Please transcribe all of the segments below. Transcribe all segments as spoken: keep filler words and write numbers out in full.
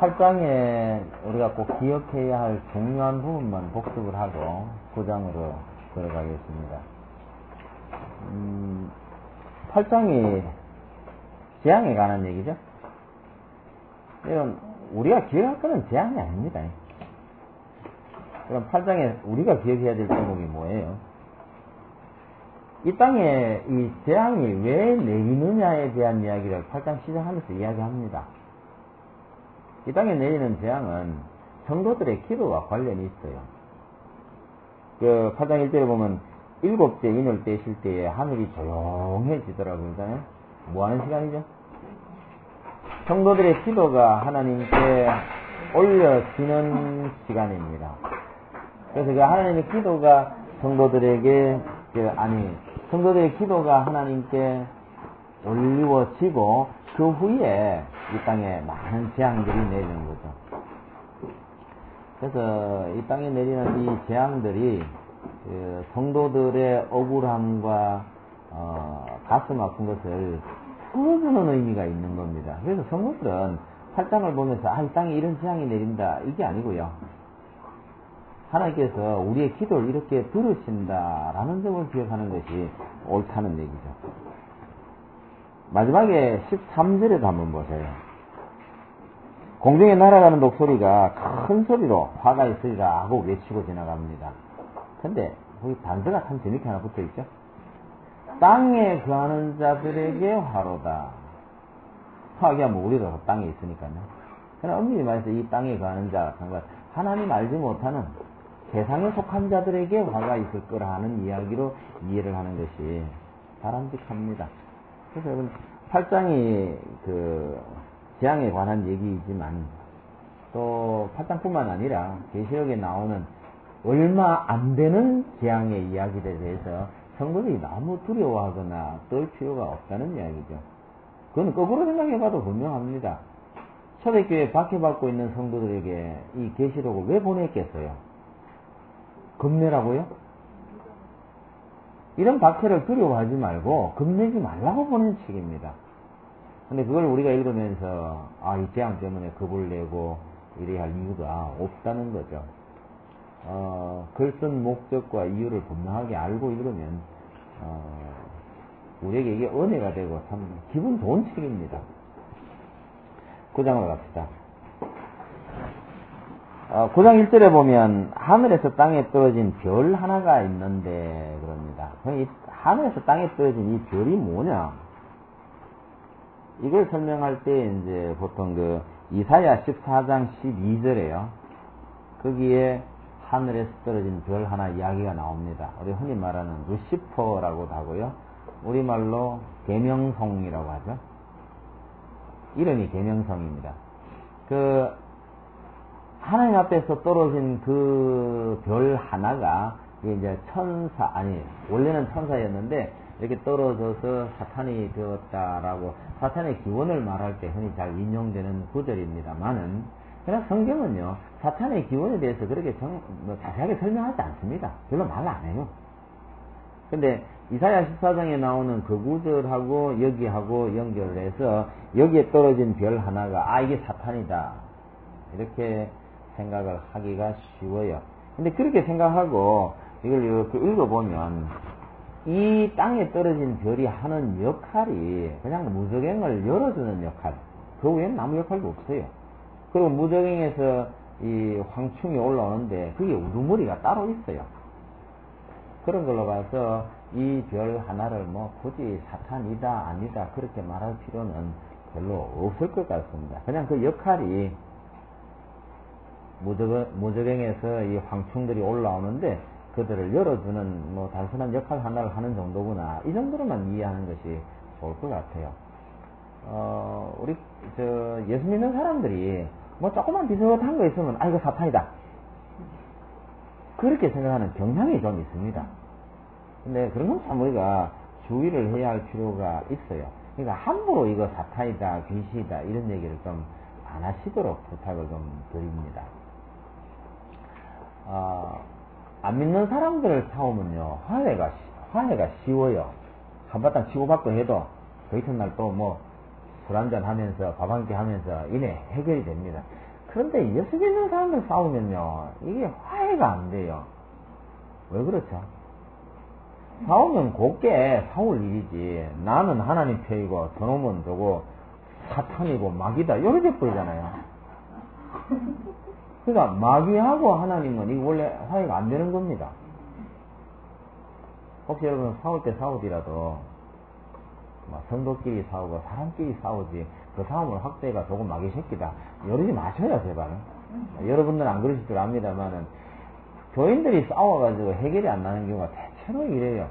팔 장에 우리가 꼭 기억해야 할 중요한 부분만 복습을 하고 구 장으로 들어가겠습니다. 음, 팔 장이 재앙에 관한 얘기죠. 이런 우리가 기억할 거는 재앙이 아닙니다. 그럼 팔 장에 우리가 기억해야 될 제목이 뭐예요? 이 땅에 이 재앙이 왜 내리느냐에 대한 이야기를 팔 장 시작하면서 이야기합니다. 이 땅에 내리는 재앙은 성도들의 기도와 관련이 있어요. 그 팔 장 일 절에 보면 일곱째 인을 떼실 때에 하늘이 조용해지더라고요. 그러잖아요. 뭐 하는 시간이죠? 성도들의 기도가 하나님께 올려지는 시간입니다. 그래서 그 하나님의 기도가 성도들에게, 그 아니, 성도들의 기도가 하나님께 올리워지고 그 후에 이 땅에 많은 재앙들이 내리는 거죠. 그래서 이 땅에 내리는 이 재앙들이 그 성도들의 억울함과 어, 가슴 아픈 것을 풀어주는 의미가 있는 겁니다. 그래서 성도들은 팔 장을 보면서 아, 이 땅에 이런 재앙이 내린다 이게 아니고요. 하나님께서 우리의 기도를 이렇게 들으신다라는 점을 기억하는 것이 옳다는 얘기죠. 마지막에 십삼 절에도 한번 보세요. 공중에 날아가는 독소리가 큰 소리로 화가 있으리라 하고 외치고 지나갑니다. 근데 거기 단서가 참 재밌게 하나 붙어있죠. 땅에 거하는 자들에게 화로다. 화기야 뭐 우리도 땅에 있으니까요. 그러나 엄밀히 말해서 이 땅에 거하는 자, 하나님 알지 못하는 세상에 속한 자들에게 화가 있을 거라 하는 이야기로 이해를 하는 것이 바람직합니다. 그래서 여러분 팔 장이 그 재앙에 관한 얘기이지만 또 팔 장뿐만 아니라 계시록에 나오는 얼마 안 되는 재앙의 이야기들에 대해서 성도들이 너무 두려워하거나 떨 필요가 없다는 이야기죠. 그건 거꾸로 생각해봐도 분명합니다. 초대교회 박해받고 있는 성도들에게 이 계시록을 왜 보냈겠어요? 겁내라고요? 이런 박해를 두려워하지 말고 겁내지 말라고 보낸 책입니다. 근데 그걸 우리가 읽으면서 아, 이 재앙 때문에 겁을 내고 이래야 할 이유가 없다는 거죠. 어, 글 쓴 목적과 이유를 분명하게 알고 읽으면 어, 우리에게 이게 은혜가 되고 참 기분 좋은 책입니다. 구 장으로 갑시다. 어, 구 장 일 절에 보면 하늘에서 땅에 떨어진 별 하나가 있는데 그럽니다. 이 하늘에서 땅에 떨어진 이 별이 뭐냐? 이걸 설명할 때 이제 보통 그 이사야 십사 장 십이 절에요. 거기에 하늘에서 떨어진 별 하나 이야기가 나옵니다. 우리 흔히 말하는 루시퍼라고도 하고요. 우리말로 계명성이라고 하죠. 이름이 계명성입니다. 그 하나님 앞에서 떨어진 그 별 하나가 이제 천사, 아니 원래는 천사였는데 이렇게 떨어져서 사탄이 되었다라고 사탄의 기원을 말할 때 흔히 잘 인용되는 구절입니다만은 그러나 성경은요 사탄의 기원에 대해서 그렇게 정, 뭐 자세하게 설명하지 않습니다. 별로 말 안 해요. 근데 이사야 십사 장에 나오는 그 구절하고 여기하고 연결을 해서 여기에 떨어진 별 하나가 아 이게 사탄이다 이렇게 생각을 하기가 쉬워요. 근데 그렇게 생각하고 이걸 이렇게 읽어보면 이 땅에 떨어진 별이 하는 역할이 그냥 무저갱을 열어주는 역할, 그 외에는 아무 역할도 없어요. 그리고 무저갱에서 이 황충이 올라오는데 그게 우두머리가 따로 있어요. 그런 걸로 봐서 이 별 하나를 뭐 굳이 사탄이다 아니다 그렇게 말할 필요는 별로 없을 것 같습니다. 그냥 그 역할이 무저갱에서 이 황충들이 올라오는데 그들을 열어주는 뭐 단순한 역할 하나를 하는 정도구나 이 정도로만 이해하는 것이 좋을 것 같아요. 어, 우리 저 예수 믿는 사람들이 뭐 조그만 비슷한 거 있으면 아 이거 사탄이다 그렇게 생각하는 경향이 좀 있습니다. 근데 그런 건 참 우리가 주의를 해야 할 필요가 있어요. 그러니까 함부로 이거 사탄이다 귀신이다 이런 얘기를 좀 안 하시도록 부탁을 좀 드립니다. 어, 안 믿는 사람들을 사오면요 화해가 화해가 쉬워요. 한바탕 치고받고 해도 그 이튿날 또 뭐 술 한잔 하면서 밥 한 끼 하면서 이내 해결이 됩니다. 그런데 여섯 있는 사람들 싸우면요, 이게 화해가 안 돼요. 왜 그렇죠? 싸우면 곱게 싸울 일이지. 나는 하나님 편이고 저놈은 저거 사탄이고 마귀다 이렇게 버리잖아요. 그러니까 마귀하고 하나님은 이거 원래 화해가 안 되는 겁니다. 혹시 여러분 싸울 때 싸우더라도 성도끼리 싸우고 사람끼리 싸우지 그 싸움을 확대가 조금 마귀 새끼다 이러지 마셔요 제발. 여러분들은 안 그러실 줄 압니다만은 교인들이 싸워가지고 해결이 안 나는 경우가 대체로 이래요.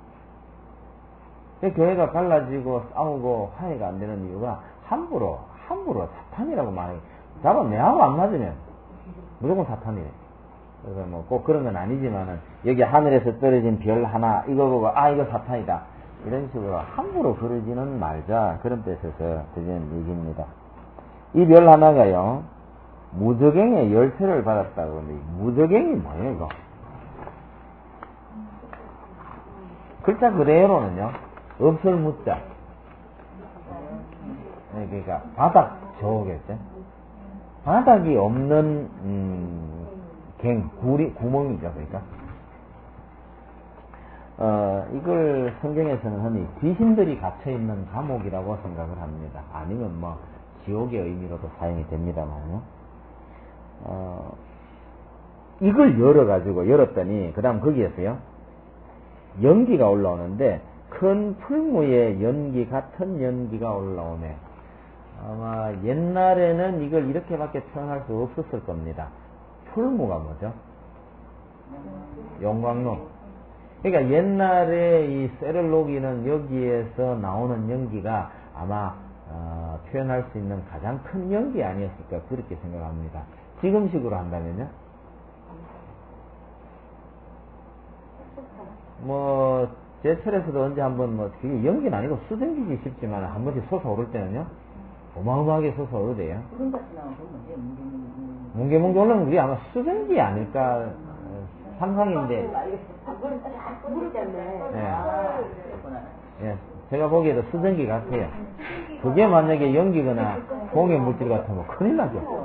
교회가 갈라지고 싸우고 화해가 안 되는 이유가 함부로 함부로 사탄이라고 말해. 잡아 내하고 안 맞으면 무조건 사탄이래. 그래서 뭐 꼭 그런 건 아니지만은 여기 하늘에서 떨어진 별 하나 이거 보고 아 이거 사탄이다 이런 식으로 함부로 그러지는 말자 그런 뜻에서 드리는 얘기입니다. 이 별 하나가요 무적행의 열쇠를 받았다고 하는데 무적행이 뭐예요 이거? 글자 그대로는요 없을 무자 그러니까 바닥 저겠죠. 바닥이 없는 음, 갱 구리 구멍이죠 그러니까. 어, 이걸 성경에서는 흔히 귀신들이 갇혀있는 감옥이라고 생각을 합니다. 아니면 뭐 지옥의 의미로도 사용이 됩니다만요. 어, 이걸 열어가지고 열었더니 그 다음 거기에서요 연기가 올라오는데 큰 풀무에 연기 같은 연기가 올라오네. 아마 옛날에는 이걸 이렇게밖에 표현할 수 없었을 겁니다. 풀무가 뭐죠? 용광로. 그러니까 옛날에 이 세를록이는 여기에서 나오는 연기가 아마 어, 표현할 수 있는 가장 큰 연기 아니었을까 그렇게 생각합니다. 지금식으로 한다면요? 뭐 제철에서도 언제 한번 뭐 그게 연기는 아니고 수증기지 싶지만 한 번씩 솟아오를 때는요 어마어마하게 솟아오르대요. 뭉게뭉게 올라오는 그게 아마 수증기 아닐까 상상인데. 네. 네. 제가 보기에도 수증기 같아요. 그게 만약에 연기거나 공해 물질 같으면 큰일 나죠.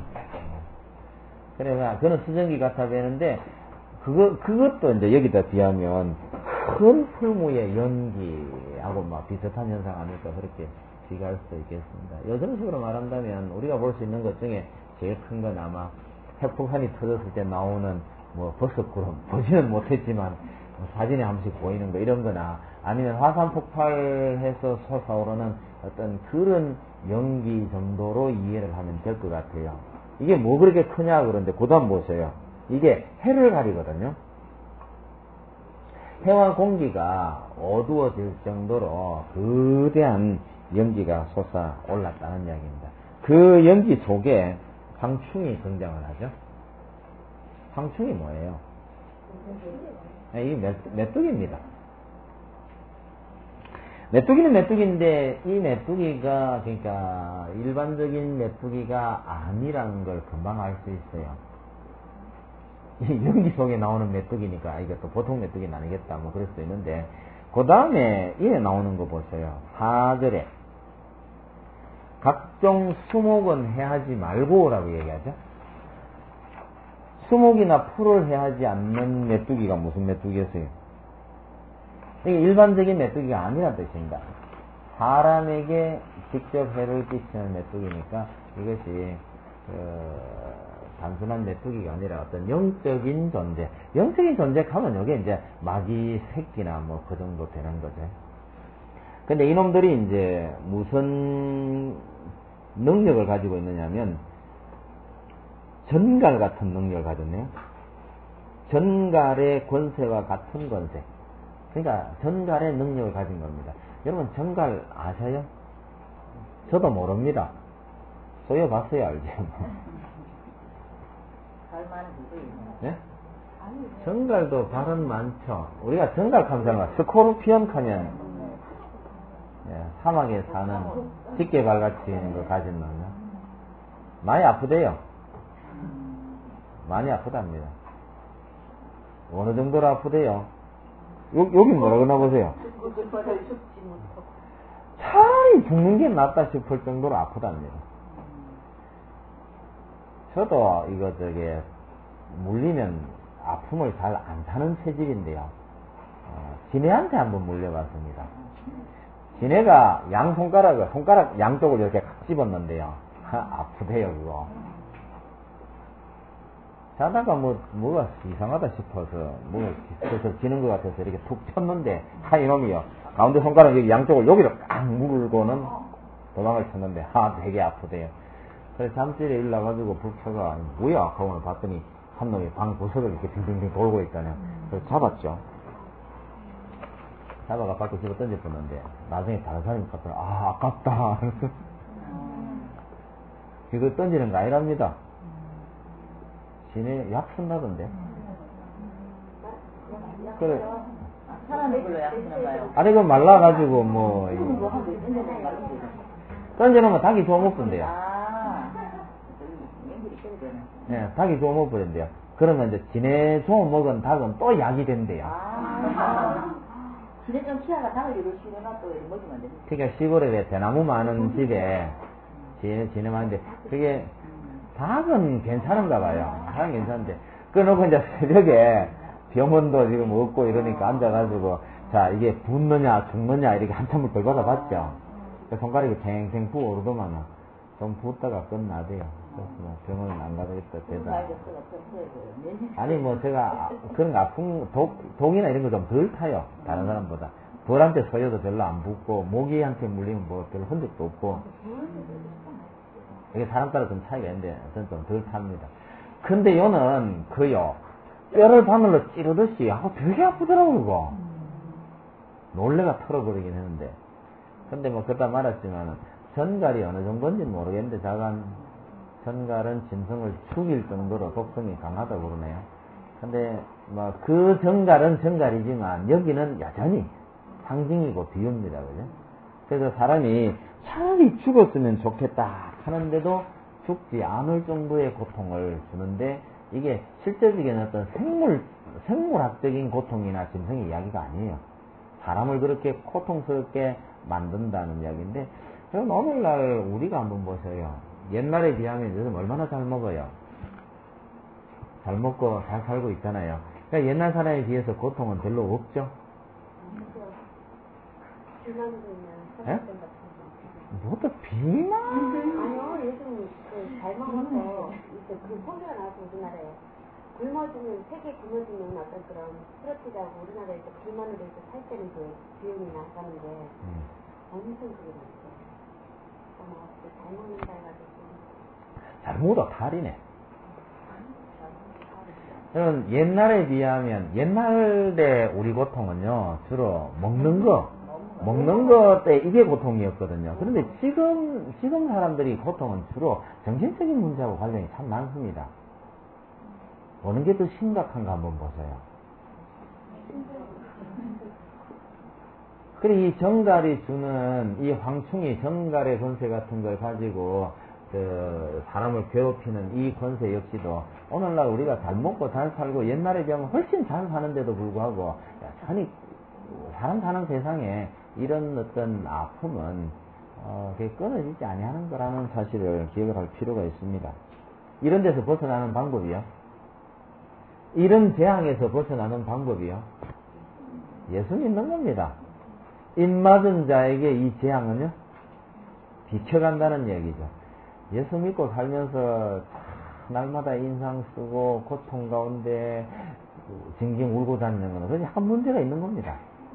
그래서 그는 수증기 같아 보이는데 그거 그것도 이제 여기다 비하면 큰 풀무의 연기하고 막 비슷한 현상 아닐까 그렇게 비교할 수도 있겠습니다. 요즘 식으로 말한다면 우리가 볼 수 있는 것 중에 제일 큰 건 아마 핵폭탄이 터졌을 때 나오는 뭐 버섯구름 보지는 못했지만 뭐 사진에 한 번씩 보이는 거 이런 거나 아니면 화산 폭발해서 솟아오르는 어떤 그런 연기 정도로 이해를 하면 될 것 같아요. 이게 뭐 그렇게 크냐 그런데 그 다음 보세요. 이게 해를 가리거든요. 해와 공기가 어두워질 정도로 거대한 연기가 솟아 올랐다는 이야기입니다. 그 연기 속에 황충이 등장을 하죠. 황충이 뭐예요? 이 메뚜기입니다. 메뚜기는 메뚜기인데 이 메뚜기가 그러니까 일반적인 메뚜기가 아니라는 걸 금방 알 수 있어요. 이 연기 속에 나오는 메뚜기니까 이것도 보통 메뚜기는 아니겠다 뭐 그럴 수도 있는데 그 다음에 이에 나오는 거 보세요. 사 절에 각종 수목은 해하지 말고라고 얘기하죠. 수목이나 풀을 해하지 않는 메뚜기가 무슨 메뚜기였어요? 이게 일반적인 메뚜기가 아니란 뜻입니다. 사람에게 직접 해를 끼치는 메뚜기니까 이것이 그 단순한 메뚜기가 아니라 어떤 영적인 존재. 영적인 존재 하면 이게 이제 마귀 새끼나 뭐 그 정도 되는 거죠. 근데 이놈들이 이제 무슨 능력을 가지고 있느냐면 전갈 같은 능력을 가졌네요. 전갈의 권세와 같은 권세. 그러니까 전갈의 능력을 가진 겁니다. 여러분 전갈 아셔요? 저도 모릅니다. 쏘여봤어야 알죠. 네? 전갈도 발은 많죠. 우리가 전갈 감상과 스코르피온 하면 예, 사막에 사는 집게발같이 있는 거 가진 놈이요. 많이 아프대요. 많이 아프답니다. 어느 정도로 아프대요? 요, 여기 뭐라 그러나 보세요. 차라리 죽는 게 낫다 싶을 정도로 아프답니다. 저도 이거 저게 물리면 아픔을 잘 안 타는 체질인데요. 어, 지네한테 한번 물려봤습니다. 지네가 양 손가락을, 손가락 양쪽을 이렇게 각 집었는데요. 아프대요, 그거. 자다가 뭐, 뭐가 이상하다 싶어서, 뭐, 그래서 지는 것 같아서 이렇게 툭 쳤는데, 하, 이놈이요. 가운데 손가락 여기 양쪽을 여기로 꽉 물고는 도망을 쳤는데, 하, 되게 아프대요. 그래서 잠실에 일나가지고 불 켜가, 뭐야? 하고 봤더니, 한 놈이 방 구석을 이렇게 빙빙빙 돌고 있다네요. 그래서 잡았죠. 잡아가 밖에 집어 던져봤는데, 나중에 다른 사람이 갔더니, 아, 아깝다. 이거 던지는 거 아니랍니다. 지네 약 쓴다던데. 그래. 사람이 별로 약 쓰는가요? 아니, 그 말라가지고, 뭐. 던져놓으면 닭이 좋아 못 본대요. 아, 예, 닭이 좋아 못 본대요. 그러면 이제 지네 좋아 먹은 닭은 또 약이 된대요. 아, 지네 좀 키아가 닭을 이렇게 시려놔 또 먹이면 안 됩니다. 그러니까 시골에 대나무 많은 집에 지네, 지네 많은데, 그게, 닭은 괜찮은가 봐요. 닭은 괜찮은데. 그러고 이제 새벽에 병원도 지금 없고 이러니까 앉아가지고, 자, 이게 붓느냐, 죽느냐, 이렇게 한참을 덜 받아봤죠. 손가락이 팽팽 부어오르더만은, 좀 붓다가 끝나대요. 그래서 병원은 안 가겠다, 대다. 아니, 뭐, 제가, 그런 거 아픈, 독, 독이나 이런 거 좀 덜 타요. 다른 사람보다. 벌한테 서여도 별로 안 붓고, 모기한테 물리면 뭐, 별로 흔적도 없고. 이게 사람 따라 좀 차이가 있는데, 저는 좀 덜 탑니다. 근데 요는, 그요, 뼈를 바늘로 찌르듯이 하고 되게 아프더라고, 그거. 놀래가 털어버리긴 했는데. 근데 뭐, 그다 말았지만은, 전갈이 어느 정도인지는 모르겠는데, 자간, 전갈은 짐승을 죽일 정도로 독성이 강하다고 그러네요. 근데, 뭐, 그 전갈은 전갈이지만, 여기는 여전히 상징이고 비유입니다, 그죠? 그래서 사람이 차라리 죽었으면 좋겠다 하는데도 죽지 않을 정도의 고통을 주는데, 이게 실제적인 어떤 생물, 생물학적인 고통이나 짐승의 이야기가 아니에요. 사람을 그렇게 고통스럽게 만든다는 이야기인데, 그럼 오늘날 우리가 한번 보세요. 옛날에 비하면 요즘 얼마나 잘 먹어요. 잘 먹고 잘 살고 있잖아요. 그러니까 옛날 사람에 비해서 고통은 별로 없죠. 예? 뭐또 비만? 아니요, 요즘 그잘 먹어서 이제 그 소리가 나서 우리나라에 굶어주는, 세계 굶어주는 어떤 그런 프로티라고 우리나라에서 비만으로 해서 살 때는 그 비용이 나가는데 음. 엄청 그게 났어요. 아마 잘 먹는다 해가지고. 잘 먹어도 탈이네. 그럼 옛날에 비하면, 옛날에 우리 고통은요, 주로 먹는 거, 먹는 것 때 이게 고통이었거든요. 그런데 지금, 지금 사람들이 고통은 주로 정신적인 문제하고 관련이 참 많습니다. 어느 게 더 심각한가 한번 보세요. 그리고 이 정갈이 주는 이 황충이 정갈의 권세 같은 걸 가지고 그 사람을 괴롭히는 이 권세 역시도 오늘날 우리가 잘 먹고 잘 살고 옛날에 비하면 훨씬 잘 사는데도 불구하고 여전히 사람 사는 세상에 이런 어떤 아픔은 어, 그게 끊어지지 아니하는 거라는 사실을 기억을 할 필요가 있습니다. 이런 데서 벗어나는 방법이요. 이런 재앙에서 벗어나는 방법이요. 예수 믿는 겁니다. 입맞은 자에게 이 재앙은요, 비켜간다는 얘기죠. 예수 믿고 살면서 날마다 인상 쓰고 고통 가운데 징징 울고 다니는 건 그냥 한 문제가 있는 겁니다.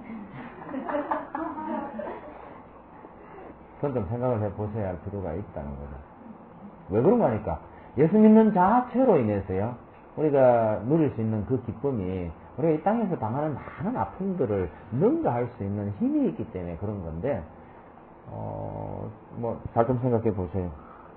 그건 좀 생각을 해보셔야 할 필요가 있다는 거죠. 왜 그런가 하니까 예수 믿는 자체로 인해서요, 우리가 누릴 수 있는 그 기쁨이 우리가 이 땅에서 당하는 많은 아픔들을 능가할 수 있는 힘이 있기 때문에 그런 건데, 어, 뭐, 잘 좀 생각해 보세요.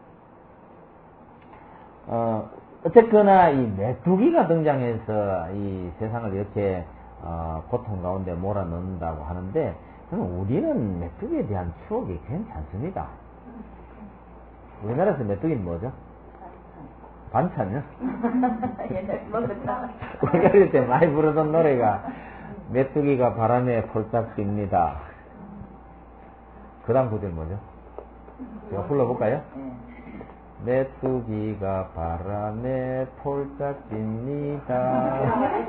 어, 어쨌거나 이 메뚜기가 등장해서 이 세상을 이렇게, 어, 고통 가운데 몰아넣는다고 하는데, 그럼 우리는 메뚜기에 대한 추억이 괜찮습니다. 우리나라에서 메뚜기는 뭐죠? 반찬이요? 옛날 먹었다. 우리가 어릴 때 많이 부르던 노래가 메뚜기가 바람에 폴짝 뜁니다. 그 다음 구절 뭐죠? 제가 불러볼까요? 네. 메뚜기가 바람에 폴짝 뜁니다.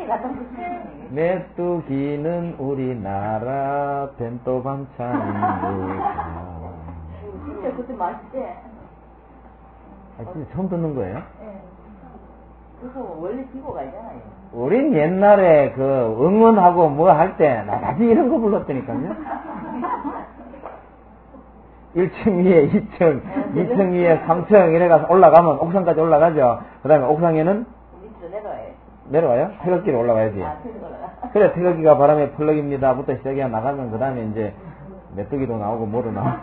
메뚜기는 우리나라 벤또 반찬입니다. 진짜 그때 맛있지? 아, 진짜 처음 듣는 거예요? 예. 그거 원래 기고가 있잖아요. 우린 옛날에 그 응원하고 뭐 할 때 나같이 이런 거 불렀다니까요. 일 층 위에 이 층, 이 층 위에 삼 층 이래가서 올라가면 옥상까지 올라가죠. 그 다음에 옥상에는 밑으로 내려와요. 내려와요? 태극기로 올라가야지. 아, 태극기 올라가. 그래, 태극기가 바람에 펄럭입니다. 부터 시작해 나가면 그 다음에 이제 메뚜기도 나오고 뭐도 나오고.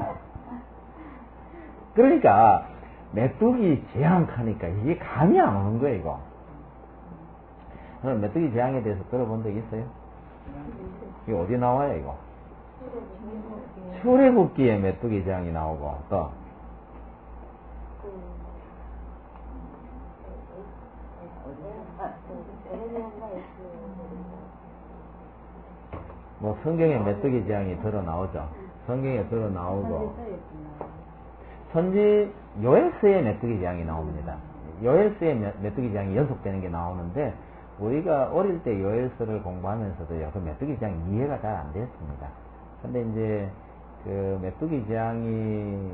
그러니까 메뚜기 재앙하니까 이게 감이 안 오는 거예요, 이거. 그럼 메뚜기 재앙에 대해서 들어본 적 있어요? 이게 어디 나와요, 이거? 출애굽기에 메뚜기 재앙이 나오고, 또. 뭐 성경에 메뚜기 재앙이 들어 나오죠. 성경에 들어 나오고. 선지 요엘서에 메뚜기 재앙이 나옵니다. 요엘서에 메뚜기 재앙이 연속되는 게 나오는데 우리가 어릴 때 요엘서를 공부하면서도요, 그 메뚜기 재앙 이해가 잘 안 됐습니다. 근데 이제 그 메뚜기 재앙이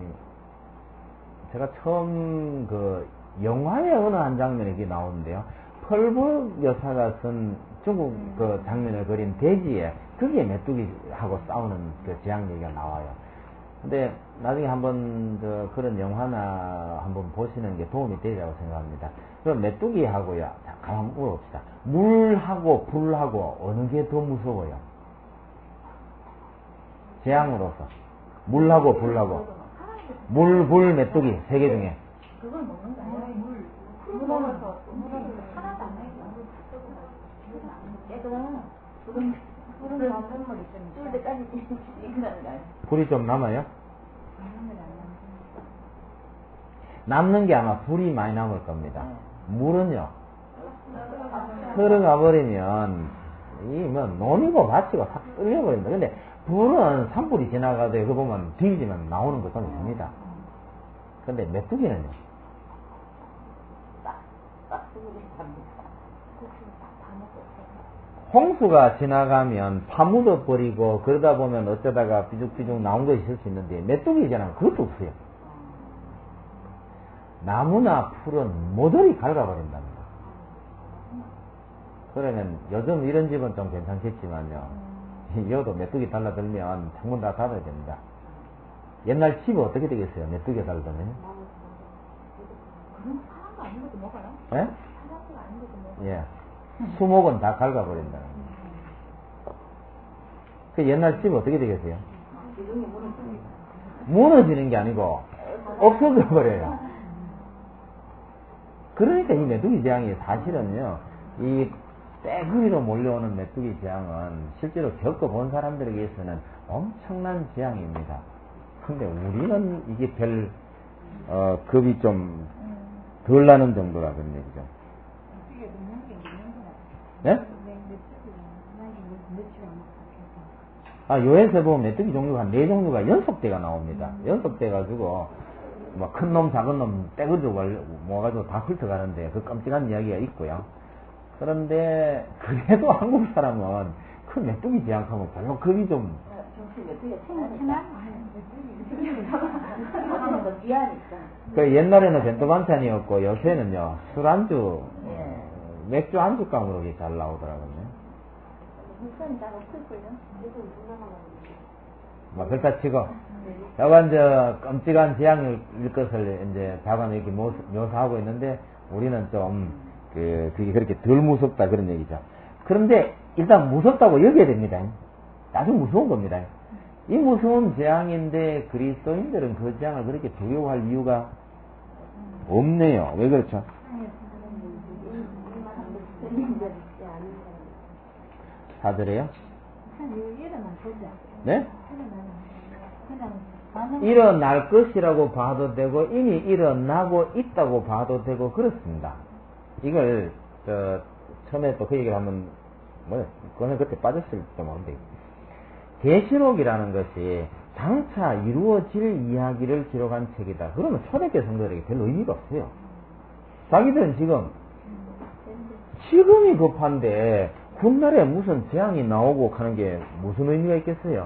제가 처음 그 영화의 어느 한 장면에 이게 나오는데요. 펄복 여사가 쓴 중국 그 장면을 그린 돼지에 거기에 메뚜기하고 싸우는 그 재앙 얘기가 나와요. 근데 나중에 한번 저 그런 영화나 한번 보시는 게 도움이 되리라고 생각합니다. 그럼 메뚜기하고요, 자, 가만 물어봅시다. 물하고 불하고 어느 게 더 무서워요? 재앙으로서 물하고 불하고 물, 불, 메뚜기 세 개 중에 그걸 먹는 거 아니야? 물. 물 먹어서 하나도 안 나요. 깨끗한 불은 불은 남는 물 때까지 익는다는 거 아니야? 불이 좀 남아요? 남는 게 아마 불이 많이 남을 겁니다. 물은요, 들어가 버리면 이뭐 논이고 밭이고 싹 쓸려버립니다. 근데 불은 산불이 지나가도 그거 보면 뒤지면 나오는 거 좀 있습니다. 근데 메뚜기는요, 홍수가 지나가면 파묻어 버리고 그러다 보면 어쩌다가 삐죽삐죽 나온 것이 있을 수 있는데 메뚜기잖아요. 그것도 없어요. 나무나 풀은 모조리 갉아버린답니다. 그러면 요즘 이런 집은 좀 괜찮겠지만요, 여도 메뚜기 달라들면 창문 다 닫아야 됩니다. 옛날 집은 어떻게 되겠어요? 메뚜기 달라들면? 그럼 사람도 아닌 것도 먹어요? 예? 사람도 아닌 것도 먹어요? 예. 수목은 다 갉아버린다. 그 옛날 집은 어떻게 되겠어요? 기둥이 무너집니다. 무너지는 게 아니고 없어져 버려요. 그러니까 이 메뚜기 재앙이 사실은요, 이 떼구리로 몰려오는 메뚜기 재앙은 실제로 겪어본 사람들에게서는 엄청난 재앙입니다. 근데 우리는 이게 별, 어, 겁이 좀 덜 나는 정도라 그런 얘기죠. 네? 아, 요에서 보면 메뚜기 종류가 한 네 종류가 연속대가 나옵니다. 연속돼가지고, 뭐, 큰 놈, 작은 놈, 떼그리고 모아가지고 다 훑어가는데, 그 끔찍한 이야기가 있고요. 그런데, 그래도 한국 사람은 그 메뚜기 재앙하면 별로 겁이 좀. 정신 메뚜기가 천만 메뚜기는 더 귀하니까. 그 옛날에는 벤또 반찬이었고, 요새는요, 술안주, 예. 맥주 안주감으로 잘 나오더라고요. 물건이 다 없을걸요? 뭐, 그렇다 치고, 여간 저, 끔찍한 재앙일 것을 이제 자관 이렇게 묘사하고 있는데, 우리는 좀, 그, 그게 그렇게 덜 무섭다 그런 얘기죠. 그런데, 일단 무섭다고 여겨야 됩니다. 아주 무서운 겁니다. 이 무서운 재앙인데, 그리스도인들은 그 재앙을 그렇게 두려워할 이유가 없네요. 왜 그렇죠? 사드래요? 네? 일어날 것이라고 봐도 되고 이미 일어나고 있다고 봐도 되고 그렇습니다. 이걸 저 처음에 또 그 얘기를 하면 뭐야? 그거는 그때 빠졌을지도 모르는데 계시록이라는 것이 장차 이루어질 이야기를 기록한 책이다. 그러면 초대교 성도들에게 별로 의미가 없어요. 자기들은 지금 지금이 급한데 훗날에 무슨 재앙이 나오고 하는 게 무슨 의미가 있겠어요?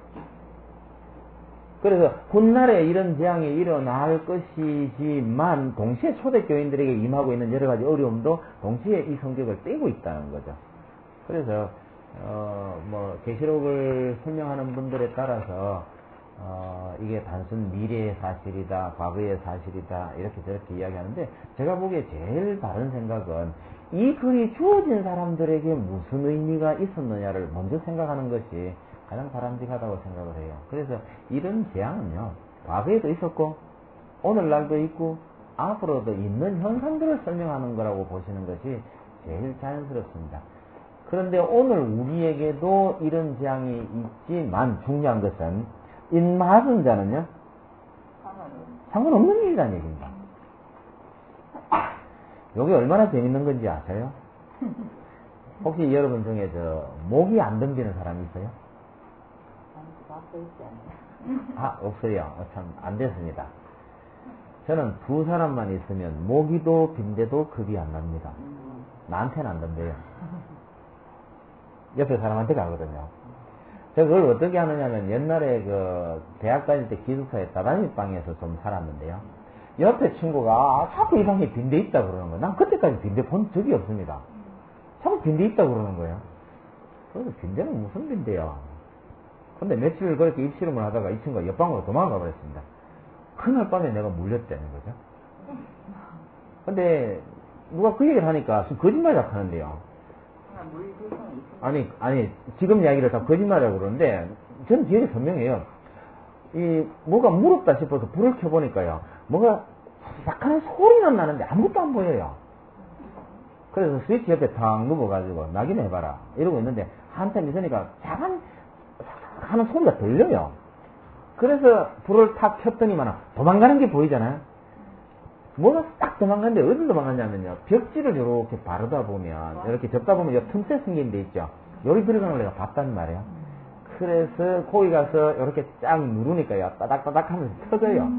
그래서 훗날에 이런 재앙이 일어날 것이지만 동시에 초대교인들에게 임하고 있는 여러 가지 어려움도 동시에 이 성격을 떼고 있다는 거죠. 그래서 어 뭐 계시록을 설명하는 분들에 따라서 어 이게 단순 미래의 사실이다, 과거의 사실이다 이렇게 저렇게 이야기하는데 제가 보기에 제일 바른 생각은 이 글이 주어진 사람들에게 무슨 의미가 있었느냐를 먼저 생각하는 것이 가장 바람직하다고 생각을 해요. 그래서 이런 재앙은요, 과거에도 있었고, 오늘날도 있고, 앞으로도 있는 현상들을 설명하는 거라고 보시는 것이 제일 자연스럽습니다. 그런데 오늘 우리에게도 이런 재앙이 있지만 중요한 것은, 인마하던 자는요, 상관없는 일이라는 얘기입니다. 이게 얼마나 재밌는 건지 아세요? 혹시 여러분 중에 저, 목이 안 덤비는 사람이 있어요? 아, 없어요. 어, 참, 안 됐습니다. 저는 두 사람만 있으면 모기도 빈대도 급이 안 납니다. 나한테는 안 덤벼요. 옆에 사람한테 가거든요. 제가 그걸 어떻게 하느냐면 옛날에 그 대학 다닐 때 기숙사에 다다미방에서 좀 살았는데요. 옆에 친구가 아, 자꾸 이 방에 빈대 있다 그러는 거예요. 난 그때까지 빈대 본 적이 없습니다. 자꾸 빈대 있다 그러는 거예요. 그래서 빈대는 무슨 빈대야? 근데 며칠 그렇게 입실험을 하다가 이 친구가 옆방으로 도망가 버렸습니다. 그날 밤에 내가 물렸다는 거죠. 근데 누가 그 얘기를 하니까 거짓말이라고 하는데요. 아니, 아니, 지금 이야기를 다 거짓말이라고 그러는데 저는 기억이 선명해요. 이 뭐가 무겁다 싶어서 불을 켜보니까요. 뭐가 약간 소리는 나는데 아무것도 안 보여요. 그래서 스위치 옆에 탁 누워가지고 낙인 해봐라 이러고 있는데 한참 있으니까 작은 하는 소리가 들려요. 그래서 불을 탁 켰더니만 도망가는 게 보이잖아요. 뭐가 딱 도망가는데 어디 도망갔냐면요. 벽지를 이렇게 바르다 보면 이렇게 접다 보면 요 틈새 생긴 데 있죠. 여기 들어가는 걸 내가 봤단 말이에요. 그래서 거기 가서 이렇게 쫙 누르니까요. 따닥따닥 하면서 터져요.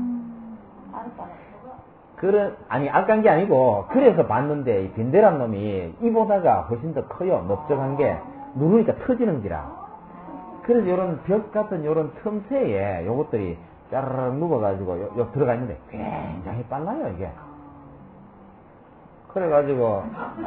그런, 아니, 알깐 게 아니고, 그래서 봤는데, 이 빈대란 놈이 이보다가 훨씬 더 커요. 넓적한 게. 누르니까 터지는지라. 그래서 요런 벽 같은 요런 틈새에 요것들이 짜르르 누워가지고 요, 요 들어가 있는데 굉장히 빨라요, 이게. 그래가지고,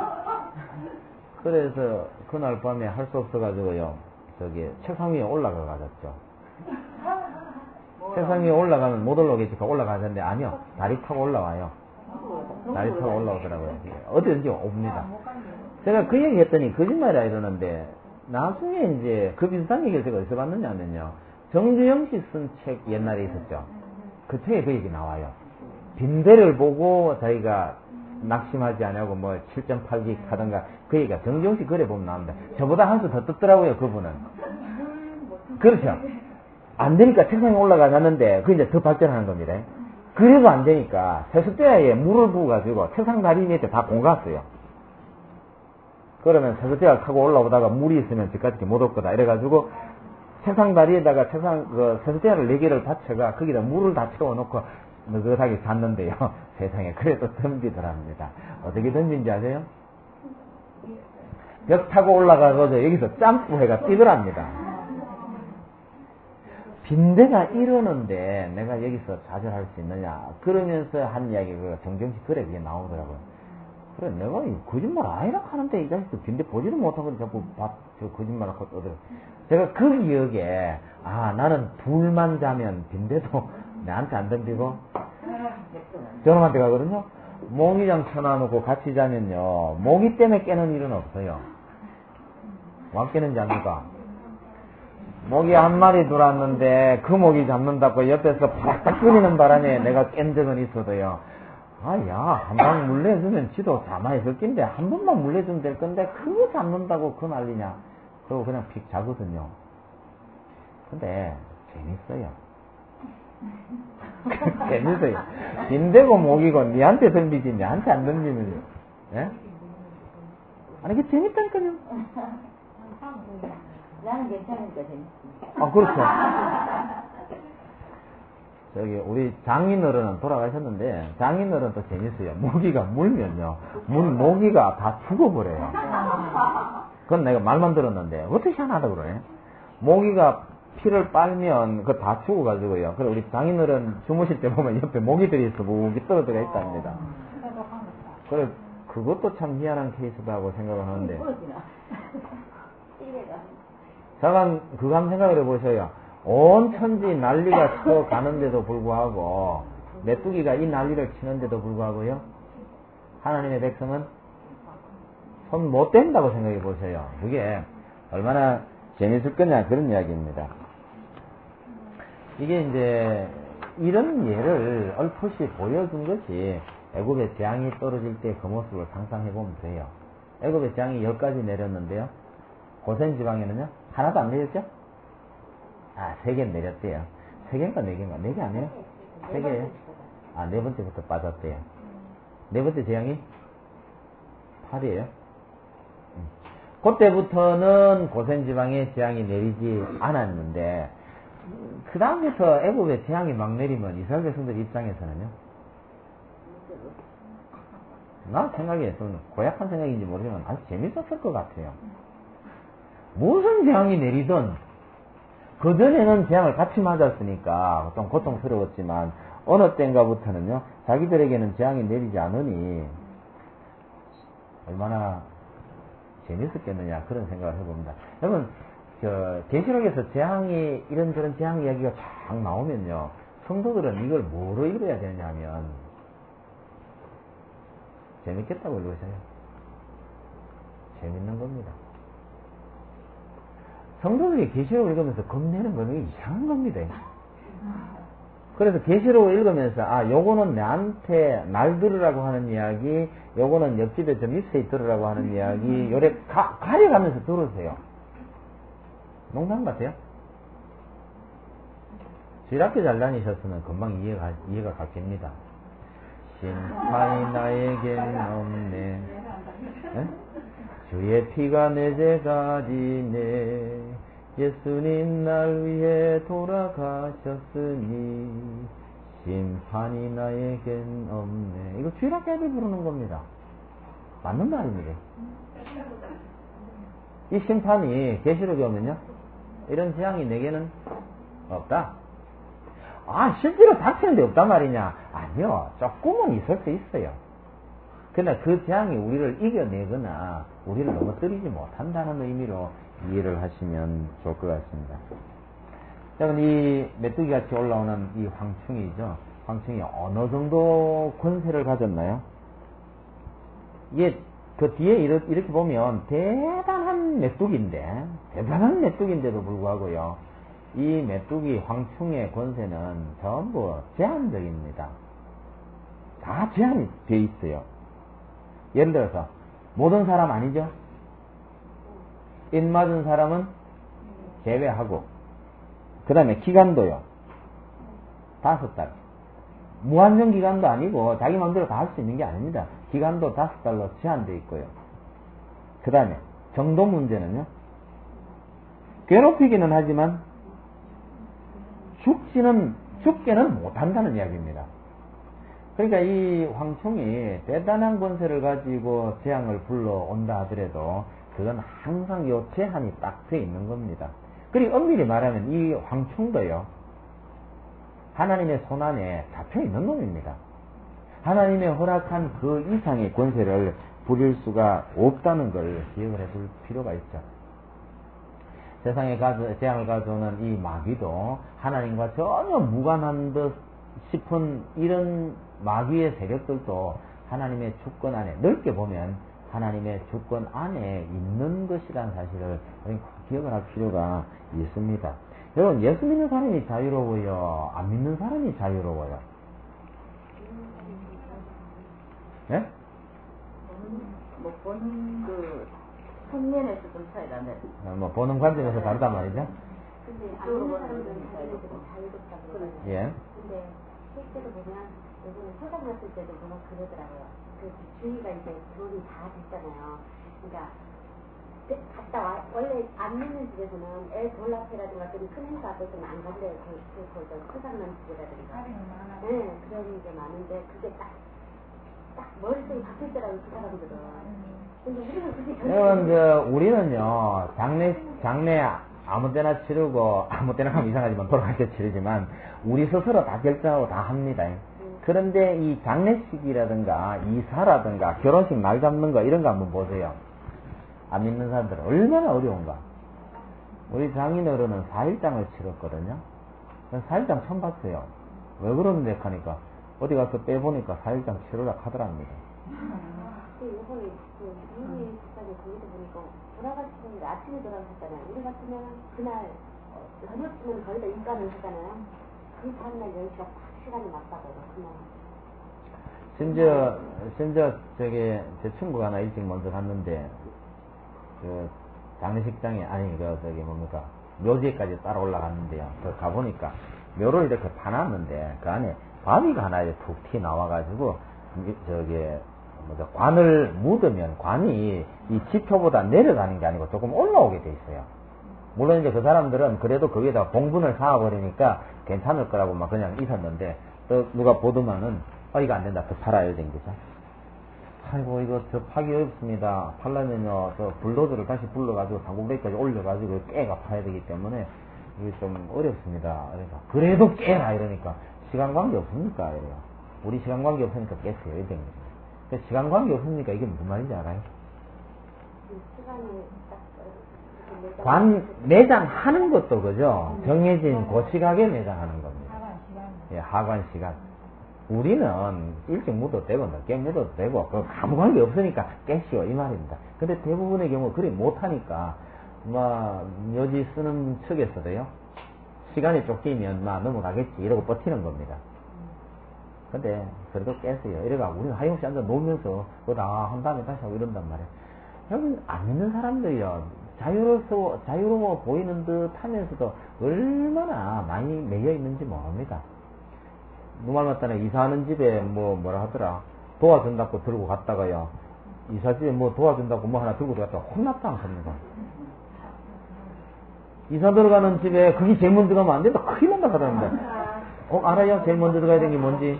그래서 그날 밤에 할 수 없어가지고요, 저기 책상 위에 올라가 가졌죠. 책상 위에 올라가면 못 올라오겠지. 올라가는데 아니요. 다리 타고 올라와요. 다리 타고 올라오더라고요. 어디든지 옵니다. 제가 그 얘기 했더니 거짓말이라 이러는데 나중에 이제 그 비슷한 얘기를 제가 어디서 봤느냐면요. 정주영 씨 쓴 책 옛날에 있었죠. 그 책에 그 얘기 나와요. 빈대를 보고 자기가 낙심하지 않냐고 뭐 칠 점 팔 기 하던가 그 얘기가 정주영 씨 글에 보면 나옵니다. 저보다 한 수 더 떴더라고요. 그분은. 그렇죠. 안 되니까 책상에 올라가놨는데, 그 이제 더 발전하는 겁니다. 그래도 안 되니까, 세숫대야에 물을 부어가지고, 책상 다리 밑에 다 공갔어요. 그러면 세숫대야 타고 올라오다가 물이 있으면 집까지 못 올 거다. 이래가지고, 책상 다리에다가 책상, 그, 세숫대야를 네 개를 받쳐가, 거기다 물을 다 채워놓고, 느긋하게 잤는데요. 세상에. 그래도 덤비더랍니다. 어떻게 덤빈지 아세요? 벽 타고 올라가서 여기서 점프해가 뛰더랍니다. 빈대가 이러는데 내가 여기서 좌절할 수 있느냐 그러면서 한 이야기 그 정정식 글에 그게 나오더라고요. 그래 내가 이 거짓말 아니라 하는데 이 자식도 빈대 보지를 못하고 자꾸 밥, 저 거짓말 하고 떠들어. 제가 그 기억에 아 나는 둘만 자면 빈대도 내한테 안 덤비고 저놈한테 가거든요. 모기장 쳐놔놓고 같이 자면요 모기 때문에 깨는 일은 없어요. 와 깨는지 압니까? 모기 한 마리 들어왔는데 그 모기 잡는다고 옆에서 팍팍 끓이는 바람에 내가 깬 적은 있어도요. 아야 한 방 물려주면 지도 가만히 있을 낀데 한 번만 물려주면 될 건데 그거 잡는다고 그 난리냐. 그리고 그냥 픽 자거든요. 근데 재밌어요. 재밌어요. 빈대고 모기고 니한테 덤비지 니한테 안 덤비면 예? 아니 그게 재밌다니까요. 나는 괜찮으니까 재밌지. 아, 그렇죠. 저기 우리 장인어른은 돌아가셨는데 장인어른 또 재밌어요. 모기가 물면요, 물 모기가 다 죽어버려요. 그건 내가 말만 들었는데 어떻게 희한하다 그러네. 모기가 피를 빨면 그 다 죽어가지고요. 그래 우리 장인어른 주무실 때 보면 옆에 모기들이 수북이 떨어져 있답니다. 그래 그것도 참 희한한 케이스다고 생각을 하는데. 잠깐 그거 한번 생각을 해보셔요. 온 천지 난리가 쳐 가는데도 불구하고 메뚜기가 이 난리를 치는데도 불구하고요, 하나님의 백성은 손 못 댄다고 생각해 보세요. 그게 얼마나 재밌을 거냐 그런 이야기입니다. 이게 이제 이런 예를 얼핏이 보여준 것이 애굽의 재앙이 떨어질 때 그 모습을 상상해 보면 돼요. 애굽의 재앙이 열 가지 내렸는데요, 고센 지방에는요 하나도 안 내렸죠? 아, 세 개 내렸대요. 세 개인가 네 개인가? 네 개 아니에요? 세 개예요? 아, 네 번째부터 빠졌대요. 네 번째 재앙이 팔이에요. 음. 그때부터는 고센 지방에 재앙이 내리지 않았는데, 그 다음부터 애굽에 재앙이 막 내리면 이스라엘 백성들 입장에서는요, 나 생각에 좀 고약한 생각인지 모르지만 아주 재밌었을 것 같아요. 무슨 재앙이 내리든 그전에는 재앙을 같이 맞았으니까 좀 고통스러웠지만 어느 때인가부터는요, 자기들에게는 재앙이 내리지 않으니 얼마나 재밌었겠느냐 그런 생각을 해봅니다. 여러분, 저 계시록에서 재앙이 이런저런 재앙 이야기가 쫙 나오면요, 성도들은 이걸 뭐로 읽어야 되느냐 하면 재밌겠다고 읽으세요. 재밌는 겁니다. 성도들이 계시록을 읽으면서 겁내는 거는 이상한 겁니다. 그래서 계시록을 읽으면서 아, 요거는 나한테 날 들으라고 하는 이야기, 요거는 옆집에 좀 있어 들으라고 하는 이야기, 요래 가, 가려가면서 들으세요. 농담 같아요? 주일학교 잘 다니셨으면 금방 이해가, 이해가 갔겠습니다. 심판이 나에겐 없네. 네? 주의 피가 내 죄가 지네. 예수님 날 위해 돌아가셨으니 심판이 나에겐 없네. 이거 주일학교 애들 부르는 겁니다. 맞는 말입니다. 이 심판이 계시록에 오면요, 이런 재앙이 내게는 없다. 아, 실제로 닥치는데 없단 말이냐? 아니요, 조금은 있을 수 있어요. 그러나 그 재앙이 우리를 이겨내거나 우리를 넘어뜨리지 못한다는 의미로 이해를 하시면 좋을 것 같습니다. 여러분, 이 메뚜기 같이 올라오는 이 황충이죠. 황충이 어느 정도 권세를 가졌나요? 이게 그 뒤에 이렇게 보면 대단한 메뚜기인데, 대단한 메뚜기인데도 불구하고요, 이 메뚜기 황충의 권세는 전부 제한적입니다. 다 제한이 되어 있어요. 예를 들어서 모든 사람 아니죠? 인 맞은 사람은 제외하고, 그 다음에 기간도요, 다섯 달. 무한정 기간도 아니고 자기 마음대로 다 할 수 있는 게 아닙니다. 기간도 다섯 달로 제한되어 있고요. 그 다음에 정도 문제는요, 괴롭히기는 하지만 죽지는, 죽게는 못한다는 이야기입니다. 그러니까 이 황충이 대단한 권세를 가지고 재앙을 불러온다 하더라도 그건 항상 요 제한이 딱 돼 있는 겁니다. 그리고 엄밀히 말하면 이 황충도요, 하나님의 손안에 잡혀 있는 놈입니다. 하나님의 허락한 그 이상의 권세를 부릴 수가 없다는 걸 기억을 해둘 필요가 있죠. 세상에 가져, 재앙을 가져오는 이 마귀도 하나님과 전혀 무관한 듯 싶은 이런 마귀의 세력들도 하나님의 주권 안에, 넓게 보면 하나님의 주권 안에 있는 것이라는 사실을 기억을 할 필요가 있습니다. 여러분, 예수 믿는 사람이 자유로워요? 안 믿는 사람이 자유로워요? 예? 뭐, 보는 그, 측면에서 좀 차이가 나네. 어, 뭐, 보는 관점에서 다르단 말이죠? 근데 안 믿는 사람들은 자유롭다고 그러잖아요. 예. 근데 실제로 보면 요번에 소장 났을 때도 보면 그러더라고요. 그 주위가 이제 돈이 다 됐잖아요. 그러니까 갔다 와. 원래 안 믿는 집에서는 애 돌라페라든가 좀 큰 행사 앞에서는 안 간대요. 그, 그, 그, 그, 크산난 집이라든가. 네, 그런 게 많은데, 그게 딱, 딱 머릿속이 바뀔 때라고, 그 사람들은. 근데 우리는 그게 여러분, 저, 우리는요, 장례, 장례 아무 때나 치르고, 아무 때나 하면 이상하지만 돌아갈 때 치르지만, 우리 스스로 다 결정하고 다 합니다. 그런데 이 장례식이라든가, 이사라든가, 결혼식 날 잡는 거, 이런 거 한번 보세요. 안 믿는 사람들은 얼마나 어려운가. 우리 장인어른은 사일장을 치렀거든요. 사일장 처음 봤어요. 왜 그러는데 하니까, 어디 가서 빼보니까 사일장 치르라 하더랍니다. 그, 이번에, 그, 이은희 집사님 거기서 보니까, 돌아가시는데 아침에 돌아가셨잖아요. 우리 같으면 그날, 저녁쯤은 거의 다 입가는 하잖아요. 그 다음날 열 시가 딱 시간이 맞다고요, 그날. 심지어, 심지어, 저기, 제 친구가 하나 일찍 먼저 갔는데, 그, 장례식장에, 아니, 그, 저기, 뭡니까, 묘지에까지 따라 올라갔는데요. 그, 가보니까, 묘를 이렇게 파놨는데, 그 안에 바위가 하나 이렇게 툭 튀 나와가지고, 저기, 뭐죠, 관을 묻으면 관이 이 지표보다 내려가는 게 아니고 조금 올라오게 돼 있어요. 물론 이제 그 사람들은 그래도 거기에다 봉분을 사와버리니까 괜찮을 거라고 막 그냥 있었는데, 또 누가 보더만은, 아, 이거 안 된다. 더 팔아야 된 거죠. 아이고, 이거 저 파기 어렵습니다. 팔려면요, 저 불도저를 다시 불러가지고 당국대까지 올려가지고 깨가 파야 되기 때문에 이게 좀 어렵습니다. 그래서, 그래도 깨라! 이러니까, 시간 관계 없습니까? 이래요. 우리 시간 관계 없으니까 깼어요. 이런 거죠. 시간 관계 없으니까 이게 무슨 말인지 알아요? 관, 매장하는 것도 그죠? 정해진 그 시각에 매장하는 겁니다. 예, 하관 시간. 우리는 일찍 묻어도 되고, 늦게 묻어도 되고, 그 아무 관계 없으니까 깨시오, 이 말입니다. 근데 대부분의 경우, 그리 못하니까, 뭐, 묘지 쓰는 측에서도요, 시간이 쫓기면, 막 넘어가겠지, 이러고 버티는 겁니다. 근데, 그래도 깼어요. 이래가, 우리는 하염없이 앉아 놀면서, 그거 다 한 다음에 다시 하고 이런단 말이에요. 여기 안 믿는 사람들이요, 자유로워, 자유로워 보이는 듯 하면서도 얼마나 많이 매여 있는지 모릅니다. 누말 맞다네, 이사하는 집에 뭐, 뭐라 하더라. 도와준다고 들고 갔다가요. 이사집에 뭐 도와준다고 뭐 하나 들고 갔다가 혼났다 합니다. 이사 들어가는 집에 그게 제일 먼저 가면 안 된다. 큰일 난다 하더랍니다. 어, 알아요? 제일 먼저 들어가야 되는 게 뭔지?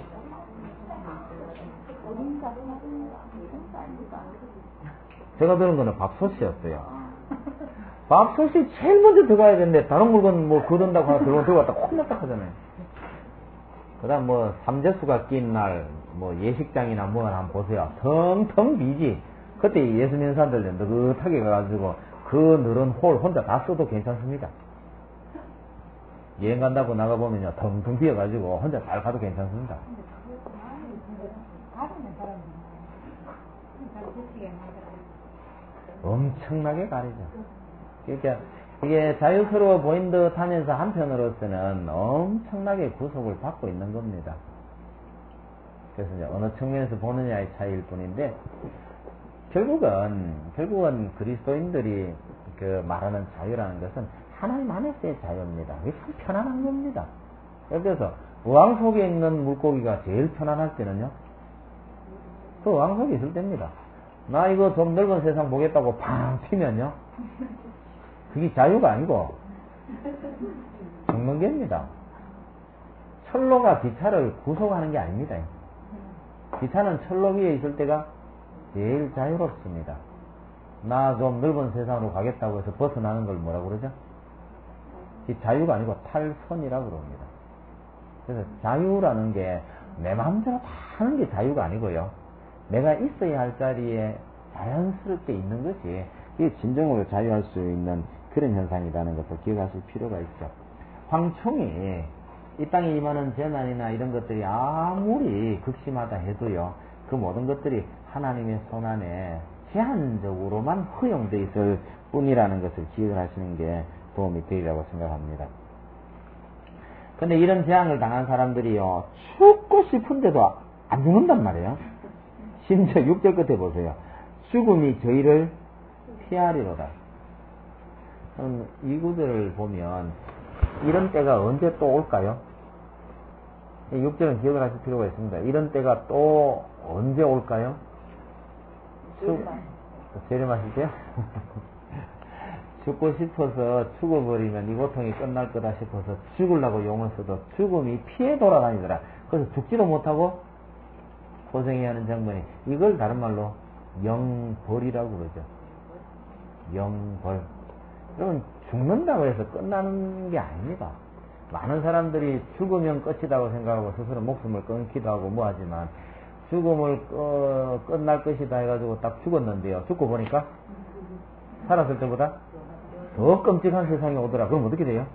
제가 들은 거는 밥솥이었어요. 밥솥이 제일 먼저 들어가야 되는데, 다른 물건 뭐 거둔다고 하나 들고 들어갔다 혼났다 하잖아요. 그 다음 뭐 삼재수가 낀 날 뭐 예식장이나 뭐 하나 한번 보세요. 텅텅 비지. 그때 예수 믿는 사람들 느긋하게 가가지고 그 늘은 홀 혼자 다 써도 괜찮습니다. 여행 간다고 나가보면요, 텅텅 비어가지고 혼자 잘 가도 괜찮습니다. 엄청나게 가리죠. 그러니까 이게 자유스러워 보인 듯 하면서 한편으로서는 엄청나게 구속을 받고 있는 겁니다. 그래서 이제 어느 측면에서 보느냐의 차이일 뿐인데, 결국은, 결국은 그리스도인들이 그 말하는 자유라는 것은 하나님 안에서의 자유입니다. 이게 참 편안한 겁니다. 그래서 어항 속에 있는 물고기가 제일 편안할 때는요, 그 어항 속에 있을 때입니다. 나 이거 좀 넓은 세상 보겠다고 팡 튀면요, 그게 자유가 아니고 죽는 겁니다. 철로가 기차를 구속하는 게 아닙니다. 기차는 철로 위에 있을 때가 제일 자유롭습니다. 나 좀 넓은 세상으로 가겠다고 해서 벗어나는 걸 뭐라고 그러죠? 이 자유가 아니고 탈선이라고 그럽니다. 그래서 자유라는 게 내 마음대로 다 하는 게 자유가 아니고요, 내가 있어야 할 자리에 자연스럽게 있는 것이 이게 진정으로 자유할 수 있는 그런 현상이라는 것을 기억하실 필요가 있죠. 황충이 이 땅에 임하는 재난이나 이런 것들이 아무리 극심하다 해도요, 그 모든 것들이 하나님의 손안에 제한적으로만 허용되어 있을 뿐이라는 것을 기억을 하시는 게 도움이 되리라고 생각합니다. 근데 이런 재앙을 당한 사람들이요, 죽고 싶은데도 안 죽는단 말이에요. 심지어 육 절 끝에 보세요. 죽음이 저희를 피하리로다. 음, 이 구절을 보면 이런 때가 언제 또 올까요? 육 절은 기억을 하실 필요가 있습니다. 이런 때가 또 언제 올까요? 재림하실 때요? 죽고 싶어서 죽어버리면 이 고통이 끝날 거다 싶어서 죽으려고 용을 써도 죽음이 피해 돌아다니더라. 그래서 죽지도 못하고 고생해야 하는 장면이, 이걸 다른 말로 영벌이라고 그러죠. 영벌. 여러분, 죽는다고 해서 끝나는 게 아닙니다. 많은 사람들이 죽으면 끝이라고 생각하고 스스로 목숨을 끊기도 하고 뭐 하지만, 죽음을 어, 끝날 것이다 해가지고 딱 죽었는데요. 죽고 보니까 살았을 때보다 더 끔찍한 세상이 오더라. 그럼 어떻게 돼요?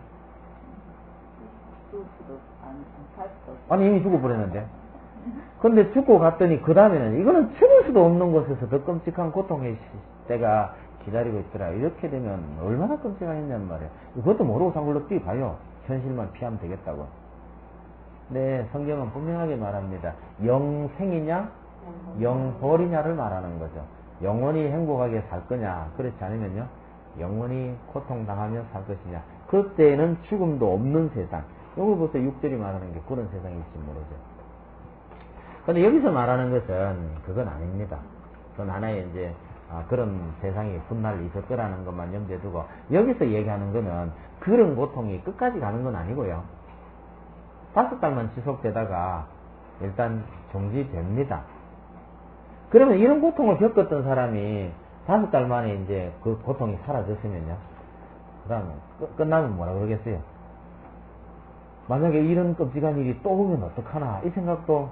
아니, 이미 죽어버렸는데. 근데 죽고 갔더니 그 다음에는 이거는 죽을 수도 없는 곳에서 더 끔찍한 고통의 때가 기다리고 있더라. 이렇게 되면 얼마나 끔찍하겠냔 말이에요. 그것도 모르고 산걸로 뛰어가요. 현실만 피하면 되겠다고. 네, 성경은 분명하게 말합니다. 영생이냐 영벌이냐를 말하는 거죠. 영원히 행복하게 살 거냐, 그렇지 않으면요 영원히 고통당하며 살 것이냐. 그때는 죽음도 없는 세상. 여기부터 육 절이 말하는 게 그런 세상일지 모르죠. 근데 여기서 말하는 것은 그건 아닙니다. 그건 하나의 이제 아, 그런 세상이 훗날 있을 거라는 것만 염두에 두고, 여기서 얘기하는 거는 그런 고통이 끝까지 가는 건 아니고요. 다섯 달만 지속되다가 일단 종지됩니다. 그러면 이런 고통을 겪었던 사람이 다섯 달 만에 이제 그 고통이 사라졌으면요, 그 다음 끝나면 뭐라 그러겠어요? 만약에 이런 끔찍한 일이 또 오면 어떡하나 이 생각도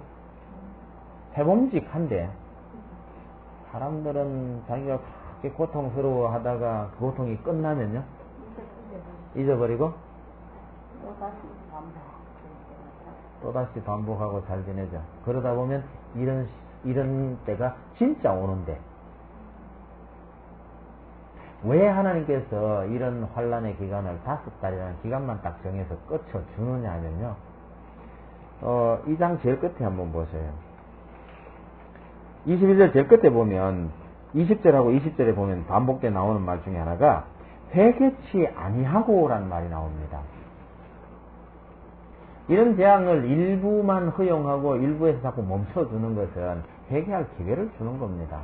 해봄직한데, 사람들은 자기가 그렇게 고통스러워 하다가 그 고통이 끝나면요 잊어버리고 또다시 반복하고 잘 지내죠. 그러다 보면 이런 이런 때가 진짜 오는데, 왜 하나님께서 이런 환란의 기간을 다섯 달이라는 기간만 딱 정해서 끝쳐 주느냐 하면요, 어, 이 장 제일 끝에 한번 보세요. 이십일 절 제일 끝에 보면 이십 절하고 이십 절에 보면 반복돼 나오는 말 중에 하나가 회개치 아니하고 라는 말이 나옵니다. 이런 재앙을 일부만 허용하고 일부에서 자꾸 멈춰주는 것은 회개할 기회를 주는 겁니다.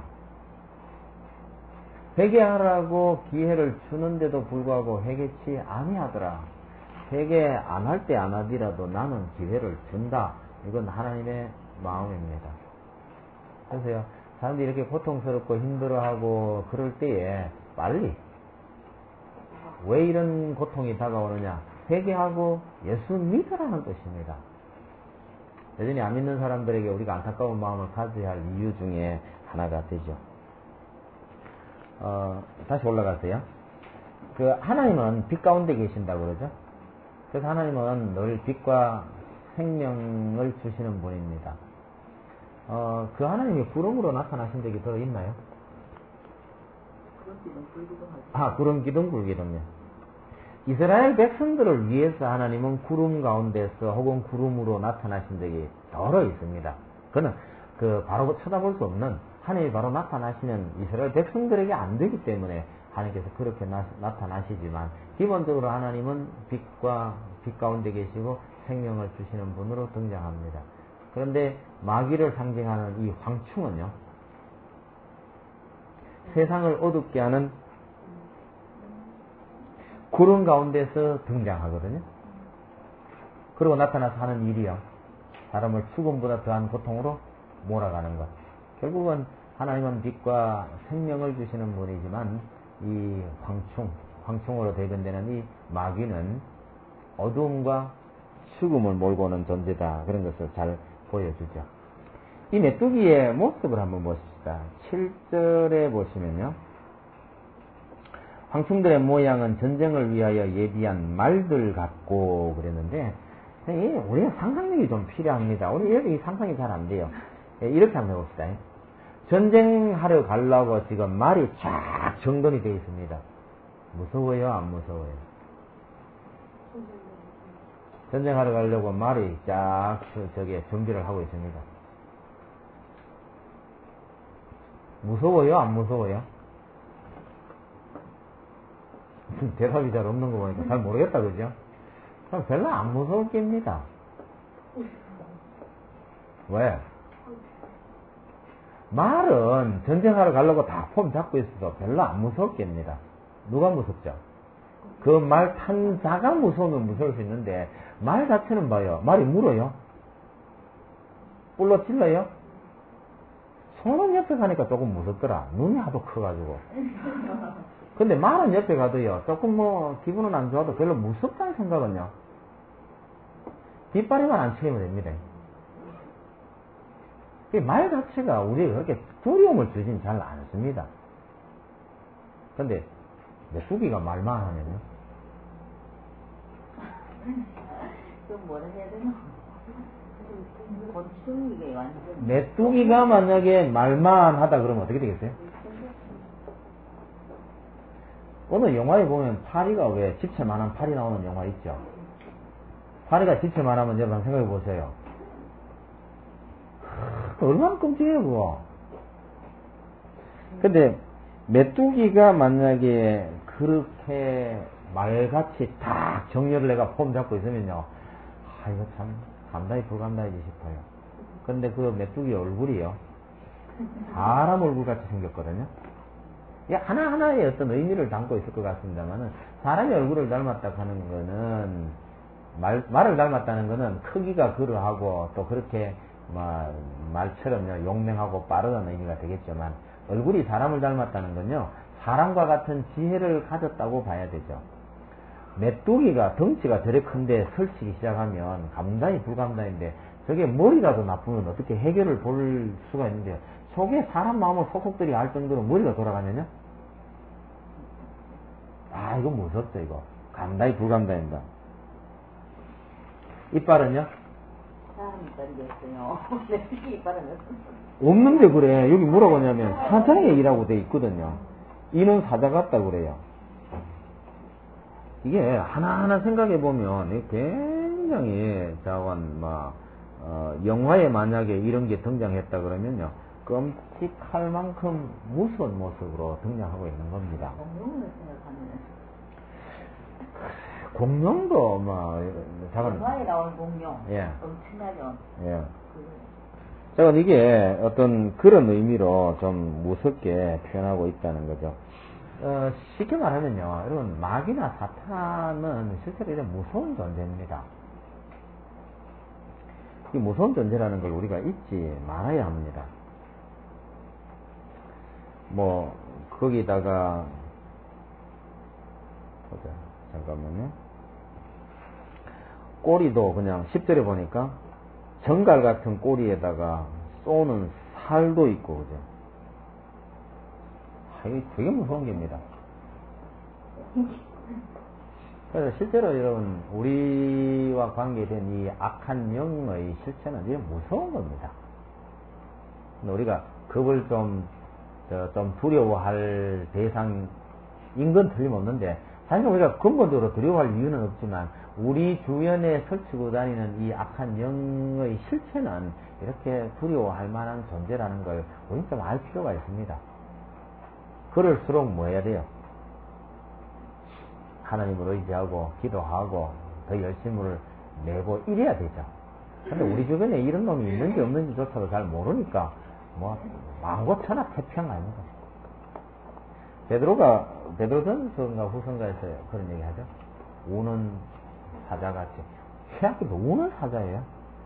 회개하라고 기회를 주는데도 불구하고 회개치 아니하더라. 회개 안 할 때 안 하더라도 나는 기회를 준다. 이건 하나님의 마음입니다. 그래서요, 사람들이 이렇게 고통스럽고 힘들어하고 그럴 때에 빨리 왜 이런 고통이 다가오느냐, 회개하고 예수 믿으라는 뜻입니다. 여전히 안 믿는 사람들에게 우리가 안타까운 마음을 가져야 할 이유 중에 하나가 되죠. 어, 다시 올라가세요. 그 하나님은 빛 가운데 계신다고 그러죠. 그래서 하나님은 늘 빛과 생명을 주시는 분입니다. 어, 그 하나님이 구름으로 나타나신 적이 더 있나요? 아, 구름 기둥, 불 기둥요. 이스라엘 백성들을 위해서 하나님은 구름 가운데서 혹은 구름으로 나타나신 적이 더러 있습니다. 그는 그 바로 쳐다볼 수 없는, 하나님이 바로 나타나시는 이스라엘 백성들에게 안 되기 때문에 하나님께서 그렇게 나, 나타나시지만, 기본적으로 하나님은 빛과 빛 가운데 계시고 생명을 주시는 분으로 등장합니다. 그런데 마귀를 상징하는 이 황충은요, 세상을 어둡게 하는 구름 가운데서 등장하거든요. 그리고 나타나서 하는 일이요, 사람을 죽음보다 더한 고통으로 몰아가는 것. 결국은 하나님은 빛과 생명을 주시는 분이지만 이 황충, 황충으로 대변되는 이 마귀는 어두움과 죽음을 몰고 오는 존재다. 그런 것을 잘 보여주죠. 이 메뚜기의 모습을 한번 보십시다. 칠 절에 보시면요, 황충들의 모양은 전쟁을 위하여 예비한 말들 같고 그랬는데, 우리가 상상력이 좀 필요합니다. 우리 여기 상상이 잘 안 돼요. 이렇게 한번 해봅시다. 전쟁하러 가려고 지금 말이 쫙 정돈이 되어 있습니다. 무서워요, 안 무서워요? 전쟁하러 가려고 말이 쫙 저기 준비를 하고 있습니다. 무서워요, 안 무서워요? 대답이 잘 없는 거 보니까 잘 모르겠다, 그죠? 별로 안 무서웠겠습니다. 왜? 말은 전쟁하러 가려고 다 폼 잡고 있어서 별로 안 무섭겠습니다. 누가 무섭죠? 그 말 탄 자가 무서우면 무서울 수 있는데 말 자체는 봐요. 말이 물어요. 뿔로 찔러요. 손은 옆에 가니까 조금 무섭더라. 눈이 하도 커가지고. 근데 말은 옆에 가도요. 조금 뭐 기분은 안 좋아도 별로 무섭다는 생각은요. 뒷발에만 안 치면 됩니다. 이 말 자체가 우리가 그렇게 두려움을 주진 잘 않습니다. 근데 메뚜기가 말만 하면요. 좀 뭐라 해야 되나? 곤충이게 완전. 메뚜기가 만약에 말만 하다 그러면 어떻게 되겠어요? 어느 영화에 보면 파리가 왜 집채만한 파리 나오는 영화 있죠? 파리가 집채만하면 여러분 생각해 보세요. 얼마나 끔찍해요 그거. 근데 메뚜기가 만약에 그렇게 말같이 딱 정렬을 내가 폼 잡고 있으면요, 아 이거 참 감당이 불감당이지 싶어요. 근데 그 메뚜기 얼굴이요, 사람 얼굴같이 생겼거든요. 이게 하나하나의 어떤 의미를 담고 있을 것 같습니다만은, 사람의 얼굴을 닮았다 하는 거는, 말, 말을 닮았다는 거는 크기가 그러하고 또 그렇게 말, 말처럼요 용맹하고 빠르다는 의미가 되겠지만, 얼굴이 사람을 닮았다는 건요 사람과 같은 지혜를 가졌다고 봐야 되죠. 메뚜기가 덩치가 저래 큰데 설치기 시작하면 감당이 불감당인데, 저게 머리라도 나쁘면 어떻게 해결을 볼 수가 있는데, 속에 사람 마음을 속속들이 알 정도로 머리가 돌아가면요, 아 이거 무섭죠. 이거 감당이 불감당입니다. 이빨은요? 사람 이빨이겠어요. 메뚜기 이빨은 없어요. 없는데 그래. 여기 뭐라고 하냐면 사자의 이라고 돼 있거든요. 이는 사자 같다 그래요. 이게 하나하나 생각해 보면 굉장히 자원 막 어, 영화에 만약에 이런 게 등장했다 그러면요 끔찍할 만큼 무서운 모습으로 등장하고 있는 겁니다. 공룡을 생각하면 공룡도 뭐 작은 영화에 나온 공룡 예. 엄청나죠. 예. 자, 이게 어떤 그런 의미로 좀 무섭게 표현하고 있다는 거죠. 어, 쉽게 말하면요, 여러분, 마귀나 사탄은 실제로 이런 무서운 존재입니다. 이 무서운 존재라는 걸 우리가 잊지 말아야 합니다. 뭐, 거기다가, 보자, 잠깐만요. 꼬리도 그냥 십 절에 보니까, 정갈 같은 꼬리에다가 쏘는 살도 있고, 그죠? 아, 이게 되게 무서운 겁니다. 그래서 실제로 여러분, 우리와 관계된 이 악한 영의 실체는 되게 무서운 겁니다. 근데 우리가 그걸 좀, 저, 좀 두려워할 대상인 건 틀림없는데, 사실 우리가 근본적으로 두려워할 이유는 없지만, 우리 주변에 설치고 다니는 이 악한 영의 실체는 이렇게 두려워할 만한 존재라는 걸 우리 좀 알 필요가 있습니다. 그럴수록 뭐 해야 돼요? 하나님을 의지하고 기도하고 더 열심을 내고 이래야 되죠. 근데 우리 주변에 이런 놈이 있는지 없는지조차도 잘 모르니까 뭐 만고천하 태평 아닙니다. 베드로가 베드로전서인가 후서인가에서 그런 얘기 하죠. 우는 사자같이. 최악기도 우는 사자예요.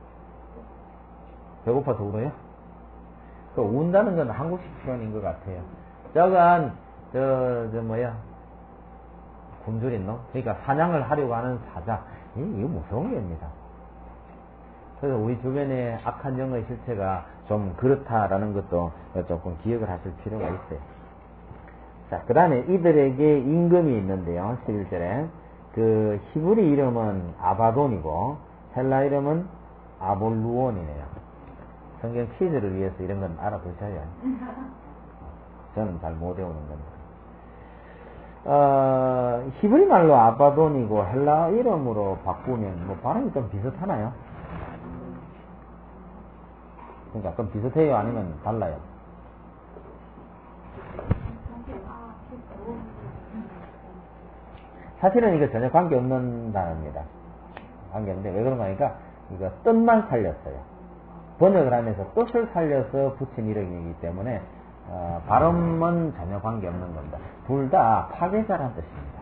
배고파서 울어요? 그 운다는 건 한국식 표현인 것 같아요. 저건 저, 저 뭐야 굶주린 놈? 그러니까 사냥을 하려고 하는 사자. 이거 무서운 겁니다. 그래서 우리 주변에 악한 영의 실체가 좀 그렇다라는 것도 조금 기억을 하실 필요가 있어요. 자, 그 다음에 이들에게 임금이 있는데요. 십일 절에 그 히브리 이름은 아바돈이고 헬라 이름은 아볼루온이네요. 성경 퀴즈를 위해서 이런 건 알아두셔야. 저는 잘 못 외우는 겁니다. 어, 히브리 말로 아바돈이고 헬라 이름으로 바꾸면 뭐 발음이 좀 비슷하나요? 그러니까 좀 비슷해요? 아니면 달라요? 사실은 이거 전혀 관계없는 단어입니다. 관계없는데 왜 그런가 하니까 이거 뜻만 살렸어요. 번역을 하면서 뜻을 살려서 붙인 이름이기 때문에 어, 발음은 전혀 관계없는 겁니다. 둘 다 파괴자란 뜻입니다.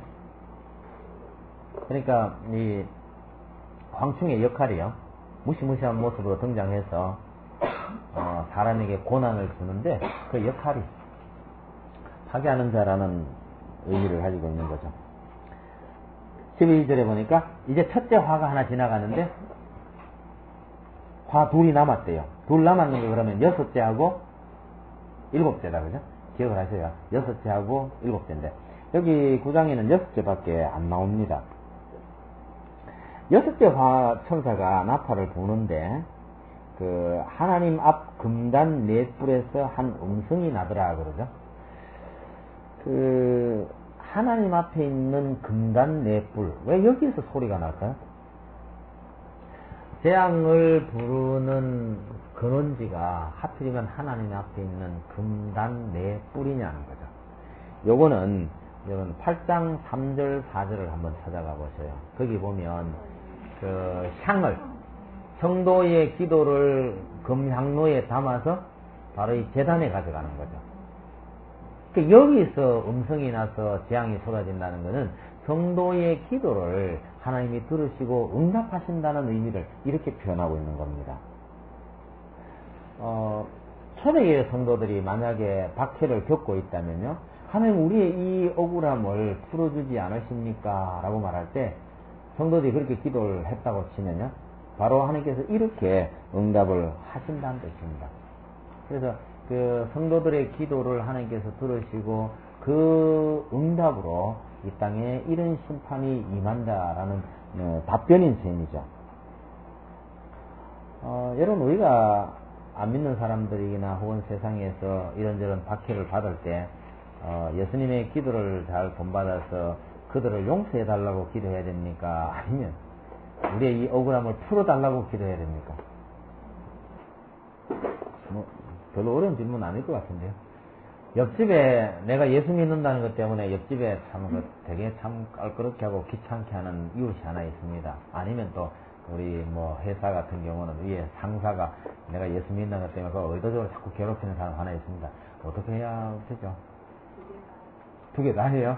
그러니까 이 황충의 역할이요, 무시무시한 모습으로 등장해서 어, 사람에게 고난을 주는데 그 역할이 파괴하는 자라는 의미를 가지고 있는 거죠. 십이 절에 보니까 이제 첫째 화가 하나 지나가는데 화 둘이 남았대요. 둘 남았는 게 그러면 여섯째하고 일곱째다, 그죠? 기억을 하세요. 여섯째하고 일곱째인데 여기 구장에는 여섯째밖에 안 나옵니다. 여섯째 화 천사가 나팔을 부는데 그 하나님 앞 금단 네 뿔에서 한 음성이 나더라 그러죠. 그 하나님 앞에 있는 금단 네 뿔, 왜 여기에서 소리가 날까요? 재앙을 부르는 근원지가 하필이면 하나님 앞에 있는 금단 네 뿔이냐는 거죠. 요거는 여러분 팔 장 삼 절 사 절을 한번 찾아가 보세요. 거기 보면 그 향을, 성도의 기도를 금향로에 담아서 바로 이 제단에 가져가는 거죠. 그 여기서 음성이 나서 재앙이 쏟아진다는 것은 성도의 기도를 하나님이 들으시고 응답하신다는 의미를 이렇게 표현하고 있는 겁니다. 어, 초대교회 성도들이 만약에 박해를 겪고 있다면요, 하나님 우리의 이 억울함을 풀어주지 않으십니까? 라고 말할 때 성도들이 그렇게 기도를 했다고 치면요, 바로 하나님께서 이렇게 응답을 하신다는 뜻입니다. 그래서 그 성도들의 기도를 하나님께서 들으시고 그 응답으로 이 땅에 이런 심판이 임한다라는 어, 답변인 셈이죠. 어, 여러분, 우리가 안 믿는 사람들이나 혹은 세상에서 이런저런 박해를 받을 때 어, 예수님의 기도를 잘 본받아서 그들을 용서해달라고 기도해야 됩니까? 아니면 우리의 이 억울함을 풀어달라고 기도해야 됩니까? 뭐 별로 어려운 질문 아닐 것 같은데요. 옆집에 내가 예수 믿는다는 것 때문에 옆집에 참 되게 참 껄끄럽게 하고 귀찮게 하는 이웃이 하나 있습니다. 아니면 또 우리 뭐 회사 같은 경우는 위에 상사가 내가 예수 믿는다는 것 때문에 그 의도적으로 자꾸 괴롭히는 사람 하나 있습니다. 어떻게 해야 되죠? 두 개 다 해요?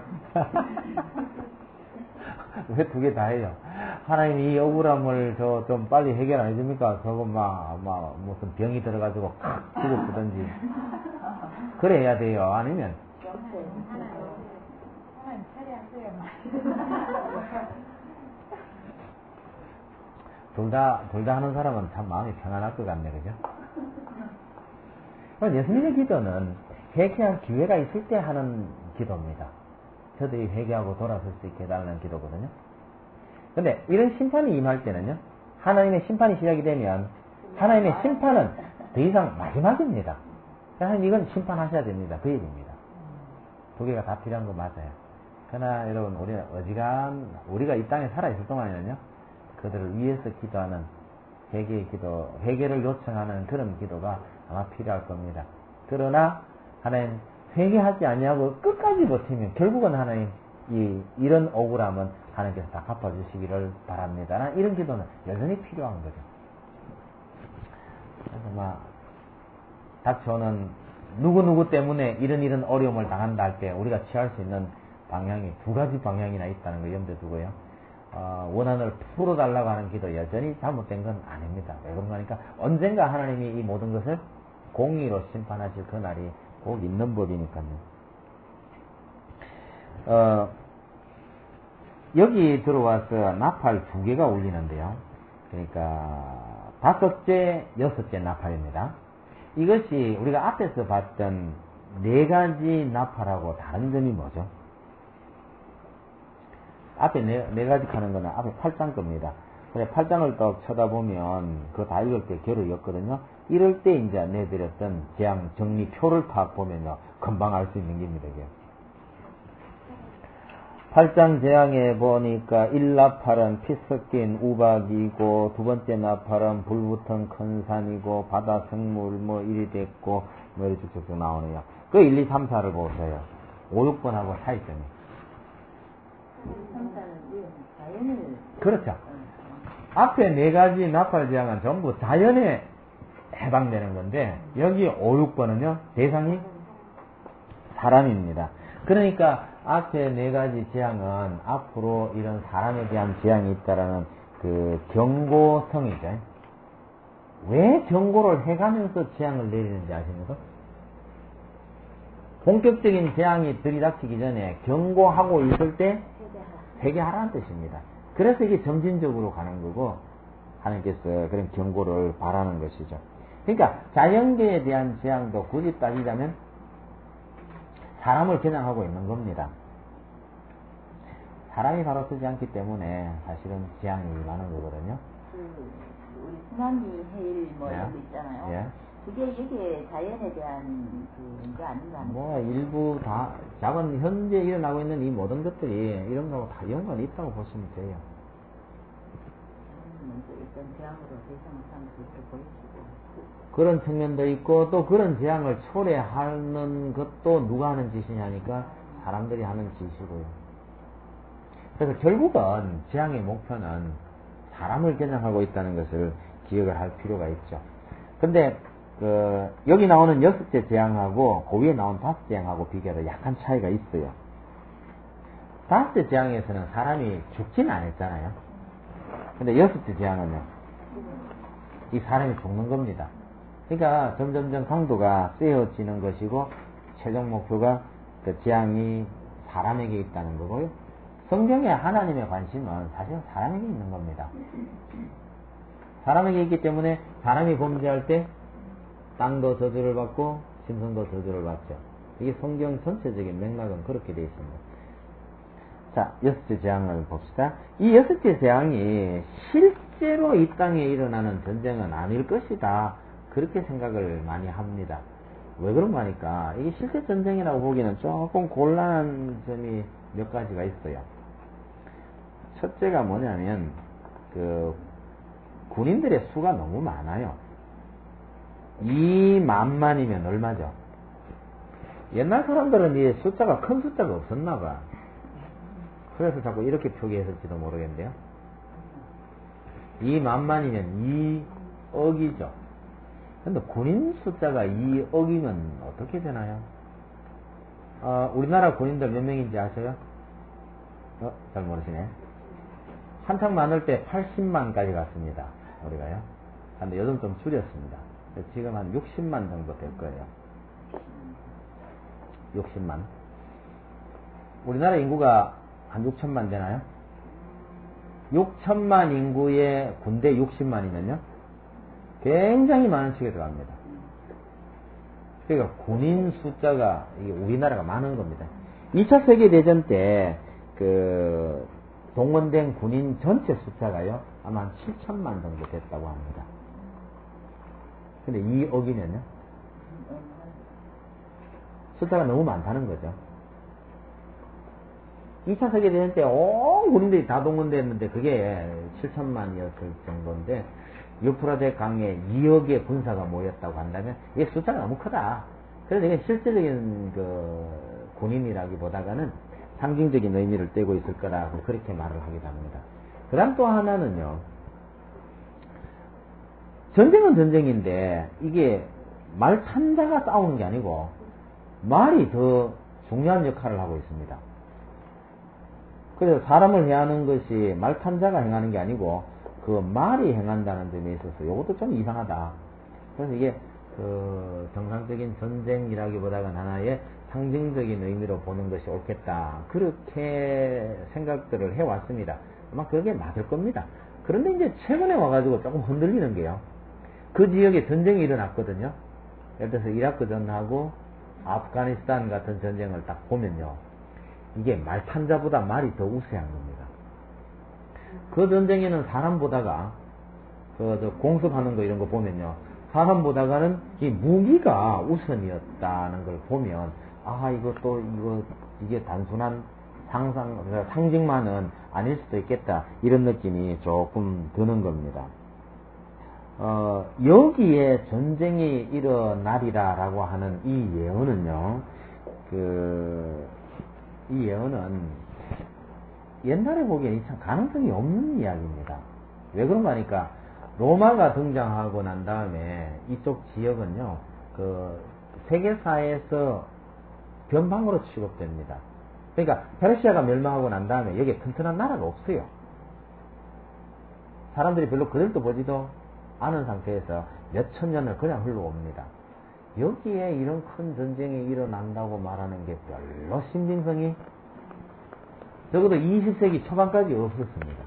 왜 두 개 다 해요? 하나님이 이 억울함을 저 좀 빨리 해결 안 해줍니까? 저거 막, 막 무슨 병이 들어가지고 죽어보든지 그래야 돼요. 아니면 둘 다, 둘 다 하는 사람은 참 마음이 평안할 것 같네, 그죠? 예수님의 기도는 회개할 기회가 있을 때 하는 기도입니다. 저들이 회개하고 돌아설 수 있게 해달라는 기도거든요. 근데 이런 심판이 임할 때는요, 하나님의 심판이 시작이 되면 하나님의 심판은 더 이상 마지막입니다. 하나님 이건 심판하셔야 됩니다. 그 얘기입니다. 두 개가 다 필요한 거 맞아요. 그러나 여러분, 우리는 어지간 우리가 이 땅에 살아있을 동안에는요, 그들을 위해서 기도하는 회개의 기도, 회개를 요청하는 그런 기도가 아마 필요할 겁니다. 그러나 하나님 회개하지 아니하고 끝까지 버티면 결국은 하나님 이 이런 억울함은 하나님께서 다 갚아주시기를 바랍니다. 이런 기도는 여전히 필요한 거죠. 그래서 막 닥쳐오는 누구누구 때문에 이런 이런 어려움을 당한다 할 때 우리가 취할 수 있는 방향이 두 가지 방향이나 있다는 걸 염두에 두고요. 어, 원한을 풀어달라고 하는 기도 여전히 잘못된 건 아닙니다. 왜 그런가 하니까 언젠가 하나님이 이 모든 것을 공의로 심판하실 그날이 꼭 있는 법이니까요. 어, 여기 들어와서 나팔 두 개가 울리는데요. 그러니까 다섯째, 여섯째 나팔입니다. 이것이 우리가 앞에서 봤던 네 가지 나팔하고 다른 점이 뭐죠? 앞에 네, 네 가지 하는 거는 앞에 팔 장 겁니다. 그래, 팔 장을 딱 쳐다보면 그거 다 읽을 때 겨루였거든요. 이럴 때 이제 내드렸던 재앙 정리표를 딱 보면요, 금방 알 수 있는 겁니다. 이게. 팔 장 재앙에 보니까 일 나팔은 피 섞인 우박이고, 두 번째 나팔은 불 붙은 큰 산이고, 바다 생물 뭐 이리 됐고, 뭐 이렇게 쭉쭉 나오네요. 그 일, 이, 삼, 사를 보세요. 오, 육 번하고 차이점이. 자연을 그렇죠. 앞에 네 가지 나팔 재앙은 전부 자연의 해당되는 건데, 여기 오, 육 번은요, 대상이 사람입니다. 그러니까 앞에 네 가지 재앙은 앞으로 이런 사람에 대한 재앙이 있다라는 그 경고성이죠. 왜 경고를 해가면서 재앙을 내리는지 아십니까? 본격적인 재앙이 들이닥치기 전에 경고하고 있을 때 회개하라는 뜻입니다. 그래서 이게 점진적으로 가는 거고, 하나님께서 그런 경고를 바라는 것이죠. 그러니까 자연계에 대한 재앙도 굳이 따지자면 사람을 겨냥하고 있는 겁니다. 사람이 바로 쓰지 않기 때문에 사실은 재앙이 많은 거거든요. 그 우리 쓰나미 해일 뭐 네. 이런 거 있잖아요. 예. 그게 이게 자연에 대한 그 문제 아닌가 하는 뭐 일부 다 작은 현재 일어나고 있는 이 모든 것들이 이런 거하고 다 연관이 있다고 보시면 돼요. 먼저 일단 재앙으로 대상을 삼아서 이렇게 보여주고 그런 측면도 있고, 또 그런 재앙을 초래하는 것도 누가 하는 짓이냐니까 사람들이 하는 짓이고요. 그래서 결국은 재앙의 목표는 사람을 겨냥하고 있다는 것을 기억을 할 필요가 있죠. 근데 그 여기 나오는 여섯째 재앙하고 그 위에 나온 다섯 재앙하고 비교해서 약간 차이가 있어요. 다섯째 재앙에서는 사람이 죽지는 않았잖아요. 근데 여섯째 재앙은요, 이 사람이 죽는 겁니다. 그러니까 점점점 강도가 세어지는 것이고, 최종 목표가 그 재앙이 사람에게 있다는 거고요. 성경에 하나님의 관심은 사실 사람에게 있는 겁니다. 사람에게 있기 때문에 사람이 범죄할 때 땅도 저주를 받고 짐승도 저주를 받죠. 이게 성경 전체적인 맥락은 그렇게 되어 있습니다. 자, 여섯째 재앙을 봅시다. 이 여섯째 재앙이 실제로 이 땅에 일어나는 전쟁은 아닐 것이다, 그렇게 생각을 많이 합니다. 왜 그런가 하니까 이게 실제 전쟁이라고 보기는 조금 곤란한 점이 몇 가지가 있어요. 첫째가 뭐냐면 그 군인들의 수가 너무 많아요. 이만만이면 얼마죠? 옛날 사람들은 이 숫자가 큰 숫자가 없었나 봐. 그래서 자꾸 이렇게 표기했을지도 모르겠는데요. 이만만이면 이억이죠. 근데 군인 숫자가 이억이면 어떻게 되나요? 어, 우리나라 군인들 몇 명인지 아세요? 어, 잘 모르시네. 한창 많을 때 팔십만까지 갔습니다. 우리가요. 근데 요즘 좀 줄였습니다. 지금 한 육십만 정도 될 거예요. 육십만. 우리나라 인구가 한 육천만 되나요? 육천만 인구의 군대 육십만이면요? 굉장히 많은 층에 들어갑니다. 그러니까 군인 숫자가 이게 우리나라가 많은 겁니다. 이 차 세계대전 때 그 동원된 군인 전체 숫자가요 아마 한 칠천만 정도 됐다고 합니다. 근데 이억이면요 숫자가 너무 많다는 거죠. 이 차 세계대전 때 온 군인들이 다 동원됐는데 그게 칠천만이었을 정도인데 유프라데 강에 이억의 군사가 모였다고 한다면 이게 숫자가 너무 크다. 그래서 이게 실질적인 그 군인이라기보다가는 상징적인 의미를 떼고 있을 거라고 그렇게 말을 하기도 합니다. 그 다음 또 하나는요, 전쟁은 전쟁인데 이게 말 탄자가 싸우는 게 아니고 말이 더 중요한 역할을 하고 있습니다. 그래서 사람을 해하는 것이 말 탄자가 행하는 게 아니고 그 말이 행한다는 점에 있어서 이것도 좀 이상하다. 그래서 이게 그 정상적인 전쟁이라기보다는 하나의 상징적인 의미로 보는 것이 옳겠다, 그렇게 생각들을 해왔습니다. 아마 그게 맞을 겁니다. 그런데 이제 최근에 와가지고 조금 흔들리는 게요, 그 지역에 전쟁이 일어났거든요. 예를 들어서 이라크전하고 아프가니스탄 같은 전쟁을 딱 보면요, 이게 말탄자보다 말이 더 우세한 겁니다. 그 전쟁에는 사람보다가 그 저 공습하는 거 이런 거 보면요, 사람보다가는 이 무기가 우선이었다는 걸 보면, 아, 이것도 이거 이게 단순한 상상 상징만은 아닐 수도 있겠다, 이런 느낌이 조금 드는 겁니다. 어, 여기에 전쟁이 일어나리라라고 하는 이 예언은요, 그, 이 예언은 옛날에 보기엔 참 가능성이 없는 이야기입니다. 왜 그런가 하니까, 로마가 등장하고 난 다음에 이쪽 지역은요, 그 세계사에서 변방으로 취급됩니다. 그러니까 페르시아가 멸망하고 난 다음에 여기에 튼튼한 나라가 없어요. 사람들이 별로 그들도 보지도 않은 상태에서 몇천 년을 그냥 흘러옵니다. 여기에 이런 큰 전쟁이 일어난다고 말하는 게 별로 신빙성이 적어도 이십 세기 초반까지 없었습니다.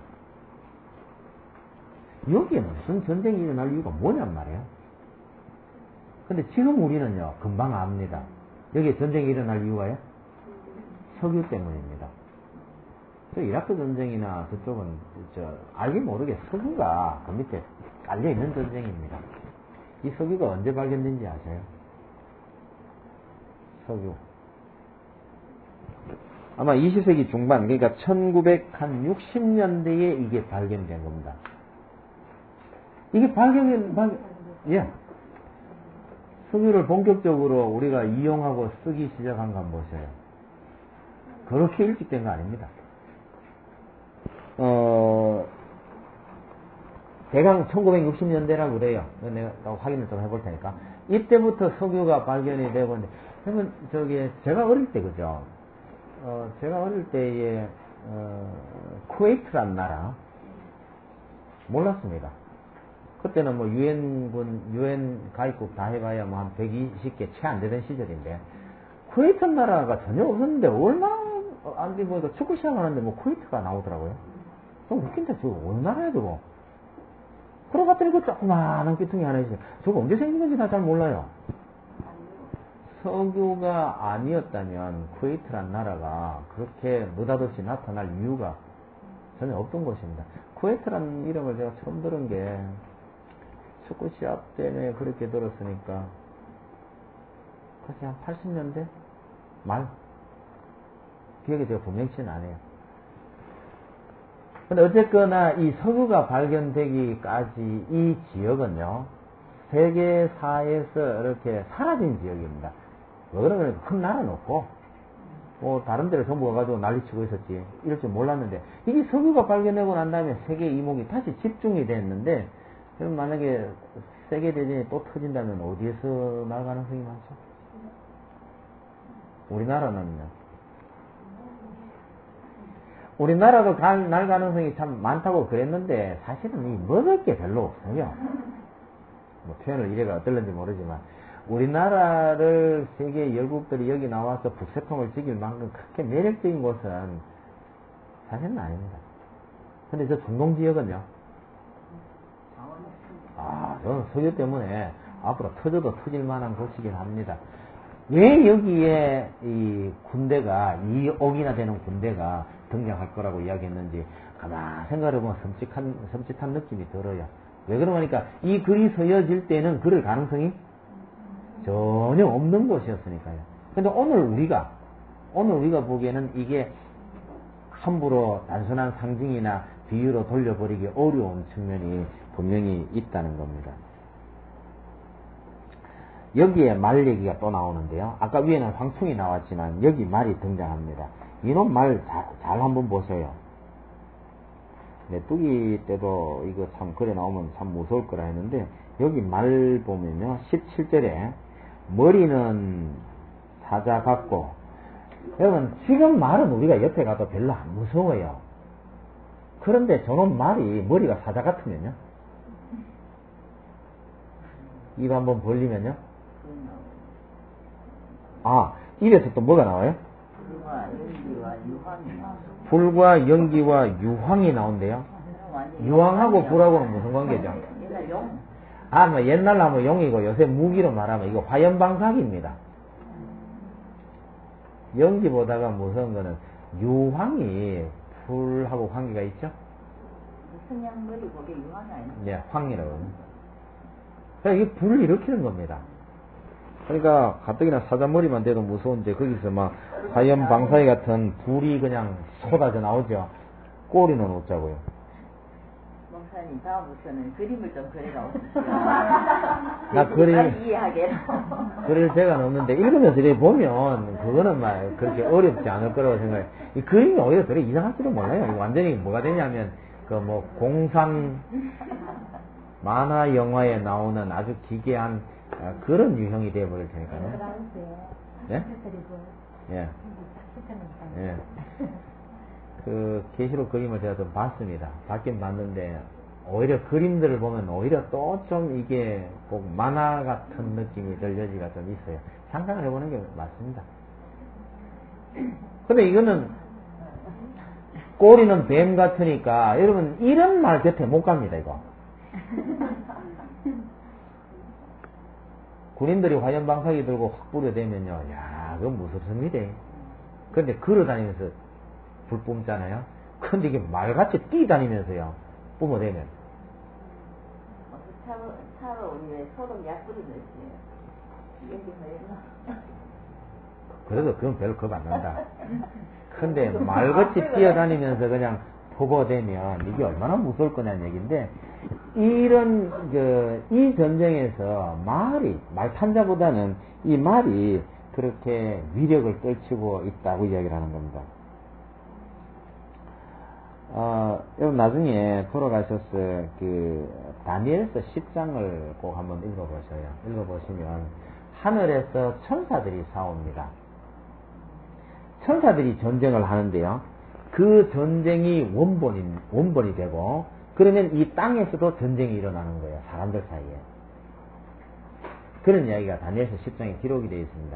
여기에 무슨 전쟁이 일어날 이유가 뭐냔 말이에요. 근데 지금 우리는요, 금방 압니다. 여기에 전쟁이 일어날 이유가요? 석유 때문입니다. 저 이라크 전쟁이나 저쪽은 저 알게 모르게 석유가 그 밑에 깔려있는 전쟁입니다. 이 석유가 언제 발견된지 아세요? 석유. 아마 이십 세기 중반, 그러니까 천구백육십 년대에 이게 발견된 겁니다. 이게 발견된, 발견, 예. 석유를 본격적으로 우리가 이용하고 쓰기 시작한 거 한번 보세요. 그렇게 일찍 된 거 아닙니다. 어, 대강 천구백육십 년대라고 그래요. 내가 확인을 좀 해볼 테니까. 이때부터 석유가 발견이 되고, 그러면 저기, 제가 어릴 때, 그죠? 어, 제가 어릴 때에, 어, 쿠웨이트란 나라, 몰랐습니다. 그때는 뭐, 유엔군, 유엔 가입국 다 해봐야 뭐 한 백이십 개 채 안 되던 시절인데, 쿠웨이트 나라가 전혀 없었는데, 얼마나, 안 돼, 보니까 축구 시작하는데 뭐, 쿠웨이트가 나오더라고요. 좀 웃긴다, 저거, 어느 나라에 저거? 그러고 봤더니 그 조그마한 귀퉁이 하나 있어요. 저거 언제 생긴 건지 나 잘 몰라요. 석유가 아니었다면 쿠웨이트란 나라가 그렇게 느닷없이 나타날 이유가 전혀 없던 것입니다. 쿠웨이트란 이름을 제가 처음 들은 게 축구 시합 때문에 그렇게 들었으니까 글쎄 한 팔십 년대 말 기억이 제가 분명치는 않아요. 근데 어쨌거나 이 석유가 발견되기까지 이 지역은요, 세계사에서 이렇게 사라진 지역입니다. 왜 그러면 큰 나라는 없고, 뭐, 다른 데를 전부 가가지고 난리치고 있었지. 이럴 줄 몰랐는데, 이게 석유가 발견되고 난 다음에 세계 이목이 다시 집중이 됐는데, 그럼 만약에 세계대전이 또 터진다면 어디에서 날 가능성이 많죠? 우리나라는요. 우리나라도 갈, 날 가능성이 참 많다고 그랬는데, 사실은 이 먹을 게 별로 없어요. 뭐, 표현을 이래가 어떨는지 모르지만, 우리나라를 세계 열국들이 여기 나와서 북새통을 지킬 만큼 그렇게 매력적인 곳은 사실은 아닙니다. 근데 저 중동 지역은요, 아, 저는 석유 때문에 앞으로 터져도 터질 만한 곳이긴 합니다. 왜 여기에 이 군대가, 이억이나 되는 군대가 등장할 거라고 이야기했는지 가만 생각해보면 섬찟한, 섬찟한 느낌이 들어요. 왜 그러니까 이 글이 서여질 때는 그럴 가능성이 전혀 없는 곳이었으니까요. 근데 오늘 우리가, 오늘 우리가 보기에는 이게 함부로 단순한 상징이나 비유로 돌려버리기 어려운 측면이 분명히 있다는 겁니다. 여기에 말 얘기가 또 나오는데요. 아까 위에는 황충이 나왔지만 여기 말이 등장합니다. 이놈 말 잘, 잘 한번 보세요. 메뚜기 때도 이거 참 그래 나오면 참 무서울 거라 했는데 여기 말 보면요. 십칠 절에 머리는 사자 같고, 여러분 지금 말은 우리가 옆에 가도 별로 안 무서워요. 그런데 저놈 말이 머리가 사자 같으면요, 입 한번 벌리면요, 아 입에서 또 뭐가 나와요? 불과 연기와 유황이 나온대요. 유황하고 불하고는 무슨 관계죠? 아, 뭐 옛날로 하면 용이고 요새 무기로 말하면 이거 화염방사기입니다. 연기보다가 무서운 거는 유황이 불하고 관계가 있죠? 성냥머리 거기에 유황이 아니에요? 네, 황이라고. 그러니까 이게 불을 일으키는 겁니다. 그러니까 가뜩이나 사자머리만 돼도 무서운데 거기서 막 화염방사기 같은 불이 그냥 쏟아져 나오죠. 꼬리는 없자고요. 목사님 다음부터는 그림을 좀 그려가 오십시오. 나 그림 이해하게. 그릴 제가 없는데 읽으면서 이렇게 보면 그거는 막 그렇게 어렵지 않을 거라고 생각해요. 이 그림이 오히려 그래 이상할지도 몰라요. 완전히 뭐가 되냐면 그 뭐 공상 만화 영화에 나오는 아주 기괴한 어, 그런 유형이 되어버릴 테니까요. 예? 예. 예. 그 계시록 그림을 제가 좀 봤습니다. 봤긴 봤는데 오히려 그림들을 보면 오히려 또 좀 이게 꼭 만화 같은 느낌이 들 여지가 좀 있어요. 상상을 해보는 게 맞습니다. 근데 이거는 꼬리는 뱀 같으니까 여러분 이런 말 곁에 못 갑니다. 이거 군인들이 화염방사기 들고 확 뿌려대면요, 야 그건 무섭습니다. 근데 걸어다니면서 불 뿜잖아요. 근데 이게 말같이 뛰다니면서요 뿜어대면 차로, 차로 우리 소금 약 뿌리는 지 여기 뭐였나? 그래도 그건 별로 겁 안 난다. 근데 말같이 뛰어다니면서 그냥 포고되면 이게 얼마나 무서울 거냐는 얘기인데, 이런 그 이 전쟁에서 말이 말탄자보다는 이 말이 그렇게 위력을 떨치고 있다고 이야기를 하는 겁니다. 어, 여러분 나중에 돌아가셔서 그 다니엘서 십 장을 꼭 한번 읽어보셔요. 읽어보시면 하늘에서 천사들이 싸웁니다. 천사들이 전쟁을 하는데요. 그 전쟁이 원본인, 원본이 되고, 그러면 이 땅에서도 전쟁이 일어나는 거예요. 사람들 사이에. 그런 이야기가 다니엘서 십 장에 기록이 되어 있습니다.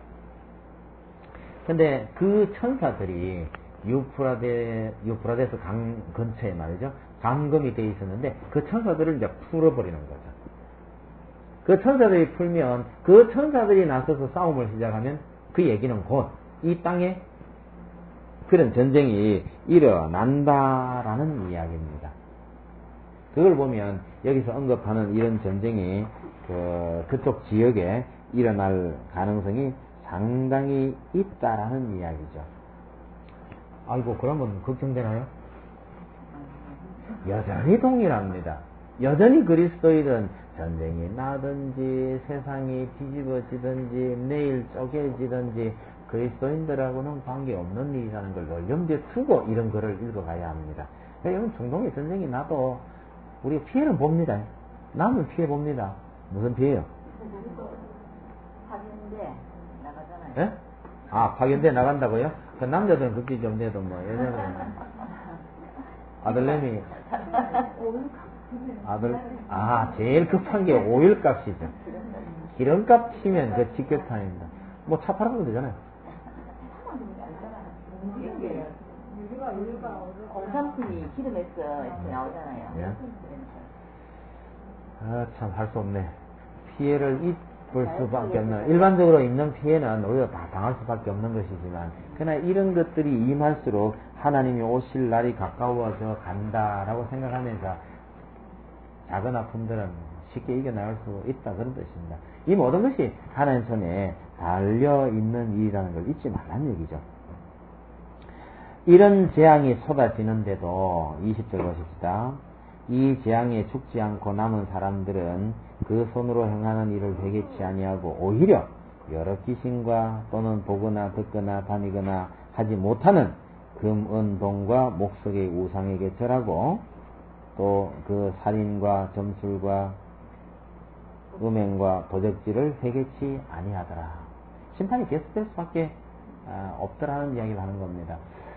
근데 그 천사들이 유프라데, 유프라데스 강 근처에 말이죠. 감금이 되어 있었는데, 그 천사들을 이제 풀어버리는 거죠. 그 천사들이 풀면, 그 천사들이 나서서 싸움을 시작하면, 그 얘기는 곧 이 땅에 그런 전쟁이 일어난다라는 이야기입니다. 그걸 보면 여기서 언급하는 이런 전쟁이 그, 그쪽 지역에 일어날 가능성이 상당히 있다라는 이야기죠. 아이고, 그러면 걱정되나요? 여전히 동일합니다. 여전히 그리스도인은 전쟁이 나든지 세상이 뒤집어지든지 내일 쪼개지든지 그리스도인들하고는 관계없는 일이라는 걸 늘 염두에 두고 이런 글을 읽어가야 합니다. 여러분, 중동의 전쟁이 나도 우리가 피해는 봅니다. 남은 피해 봅니다. 무슨 피해요? 파견대 나가잖아요. 예? 아, 파견대 나간다고요? 그 남자들은 걱정 좀 돼도 뭐 여자들은 아들내미 아들 아 제일 급한 게 오일값이죠. 기름값 치면 그 직격탄입니다. 뭐 차 팔아보면 되잖아요. 공산품이 기름에서 나오잖아요. 예? 아, 참 할 수 없네. 피해를 입을 수밖에 없는, 일반적으로 있는 피해는 오히려 다 당할 수밖에 없는 것이지만, 그러나 이런 것들이 임할수록 하나님이 오실 날이 가까워져 간다라고 생각하면서 작은 아픔들은 쉽게 이겨나갈 수 있다, 그런 뜻입니다. 이 모든 것이 하나님 손에 달려있는 일이라는 걸 잊지 말라는 얘기죠. 이런 재앙이 쏟아지는데도 이십 절 보십시다. 이 재앙에 죽지 않고 남은 사람들은 그 손으로 행하는 일을 회개치 아니하고 오히려 여러 귀신과 또는 보거나 듣거나 다니거나 하지 못하는 금, 은, 동과 목석의 우상에게 절하고 또 그 살인과 점술과 음행과 도적질을 회개치 아니하더라. 심판이 계속될 수밖에 없더라는 이야기를 하는 겁니다.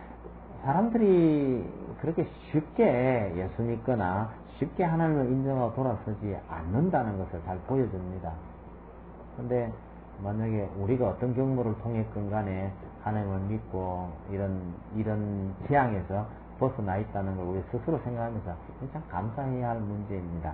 사람들이 그렇게 쉽게 예수 믿거나 쉽게 하나님을 인정하고 돌아서지 않는다는 것을 잘 보여줍니다. 그런데 만약에 우리가 어떤 경로를 통했건 간에 하나님을 믿고 이런 이런 재앙에서 벗어나 있다는 걸 우리 스스로 생각하면서 참 감사해야 할 문제입니다.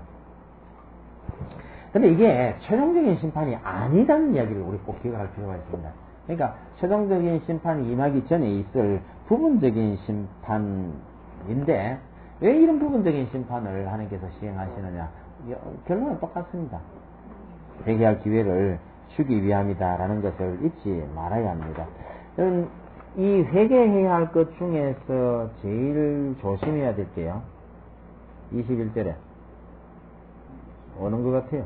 근데 이게 최종적인 심판이 아니라는 이야기를 우리 꼭 기억할 필요가 있습니다. 그러니까 최종적인 심판이 임하기 전에 있을 부분적인 심판인데 왜 이런 부분적인 심판을 하나님께서 시행하시느냐? 결론은 똑같습니다. 회개할 기회를 주기 위함이다라는 것을 잊지 말아야 합니다. 여러분, 이 회개해야 할 것 중에서 제일 조심해야 될 게요. 이십일 절에 오는 것 같아요.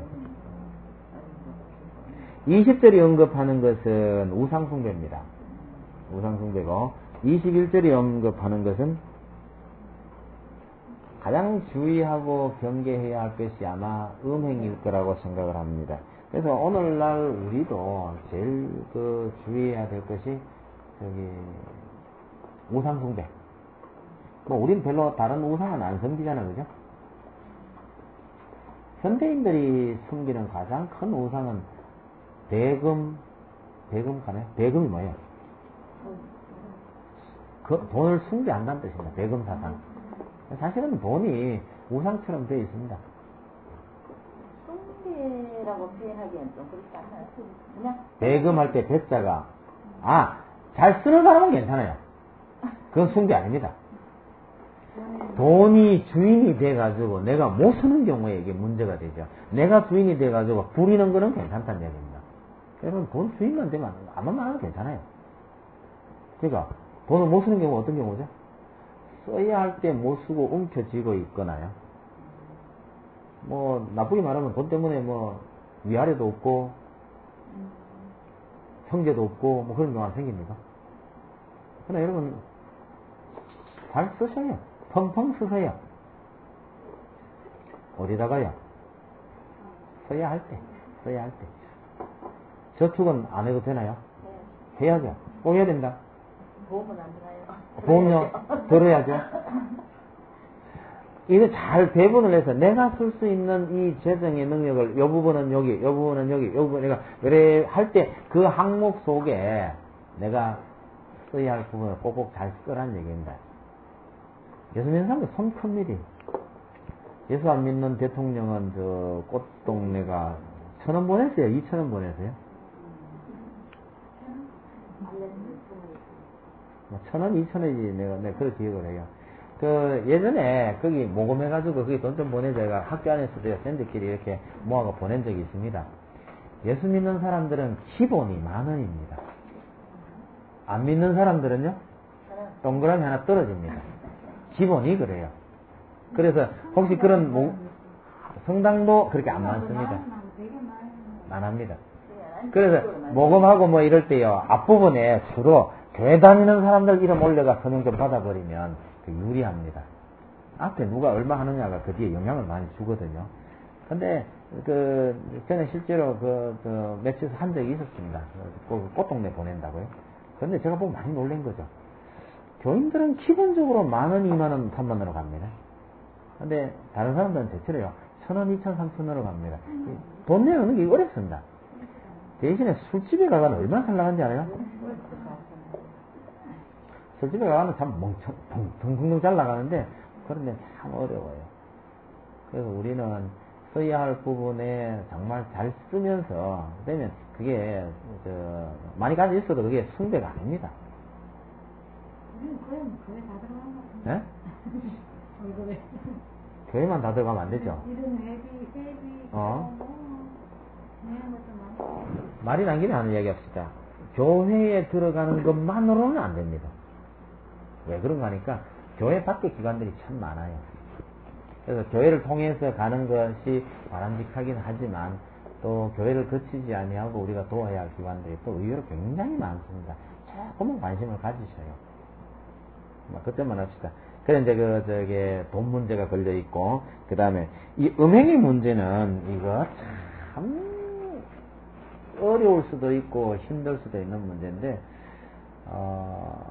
이십 절이 언급하는 것은 우상숭배입니다. 우상숭배고 이십일 절이 언급하는 것은 가장 주의하고 경계해야 할 것이 아마 음행일 거라고 생각을 합니다. 그래서 오늘날 우리도 제일 그 주의해야 될 것이 저기 우상숭배. 뭐 우린 별로 다른 우상은 안 섬기잖아, 그죠? 현대인들이 숨기는 가장 큰 우상은 대금, 대금 가네? 대금이 뭐예요? 그 돈을 숭배한다는 뜻입니다. 대금 사상. 사실은 돈이 우상처럼 되어 있습니다. 숭배라고 표현하기엔 좀 그렇지 않나요? 그냥 대금할 때 대자가 아, 잘 쓰는 사람은 괜찮아요. 그건 숭배 아닙니다. 돈이 주인이 돼가지고 내가 못 쓰는 경우에 이게 문제가 되죠. 내가 주인이 돼가지고 부리는 거는 괜찮다는 얘기입니다. 여러분 돈 주인만 되면 아무 말하면 괜찮아요. 그러니까 돈을 못 쓰는 경우가 어떤 경우죠? 써야 할 때 못 쓰고 움켜쥐고 있거나요. 뭐 나쁘게 말하면 돈 때문에 뭐 위아래도 없고 형제도 없고 뭐 그런 경우가 생깁니다. 그러나 여러분 잘 쓰셔요. 펑펑 쓰세요. 어디다가요? 써야 할 때, 써야 할 때. 저축은 안 해도 되나요? 네. 해야죠. 꼭 해야 된다. 보험은 안 들어요. 보험료 들어야죠. 이거 잘 배분을 해서 내가 쓸 수 있는 이 재정의 능력을 요 부분은 여기, 요 부분은 여기, 요 부분 내가 그래 할 때 그 항목 속에 내가 써야 할 부분을 꼭꼭 잘 쓰라는 얘기입니다. 예수 믿는 사람들 손 큽니다. 예수 안 믿는 대통령은 저 꽃동네가 천 원 보냈어요? 이천 원 보냈어요? 천 원, 이천 원이지 내가, 내가 그렇게 기억을 해요. 그 예전에 거기 모금해가지고 거기 돈 좀 보내자가 학교 안에서도 샌드끼리 이렇게 모아가 보낸 적이 있습니다. 예수 믿는 사람들은 기본이 만 원입니다. 안 믿는 사람들은요? 동그라미 하나 떨어집니다. 기본이 그래요. 그래서 혹시 그런 모, 성당도 그렇게 안 많습니다. 안 합니다. 그래서 모금하고 뭐 이럴 때요, 앞부분에 주로 교회 다니는 사람들 이름 올려가 서명 좀 받아버리면 유리합니다. 앞에 누가 얼마 하느냐가 그 뒤에 영향을 많이 주거든요. 근데 그 저는 실제로 그, 그 며칠 한 적이 있었습니다. 그 꽃동네 보낸다고요. 근데 제가 보고 많이 놀란 거죠. 교인들은 기본적으로 만 원, 이만 원, 삼만 원으로 갑니다. 근데 다른 사람들은 대체로요, 천 원, 이천, 삼천 원으로 갑니다. 돈 내는 게 어렵습니다. 대신에 술집에 가면 얼마나 잘 나간지 알아요? 술집에 가면 참 멍청, 덩덩덩 잘 나가는데, 그런데 참 어려워요. 그래서 우리는 써야 할 부분에 정말 잘 쓰면서, 그러면 그게, 저, 많이 가지고 있어도 그게 숭배가 아닙니다. 교회, 교회 다 들어간 거 네? 얼굴에. 교회만 다 들어가면 안 되죠. 이런 회비, 세비, 어? 내는 것도 많고. 말이 난 김에 하는 이야기 합시다. 교회에 들어가는 것만으로는 안 됩니다. 왜 그런가 하니까, 교회 밖의 기관들이 참 많아요. 그래서 교회를 통해서 가는 것이 바람직하긴 하지만, 또 교회를 거치지 아니하고 우리가 도와야 할 기관들이 또 의외로 굉장히 많습니다. 조금은 관심을 가지셔요. 그때만 합시다. 그래, 이제 그, 저기, 돈 문제가 걸려있고, 그 다음에, 이 음행의 문제는, 이거 참, 어려울 수도 있고, 힘들 수도 있는 문제인데, 어,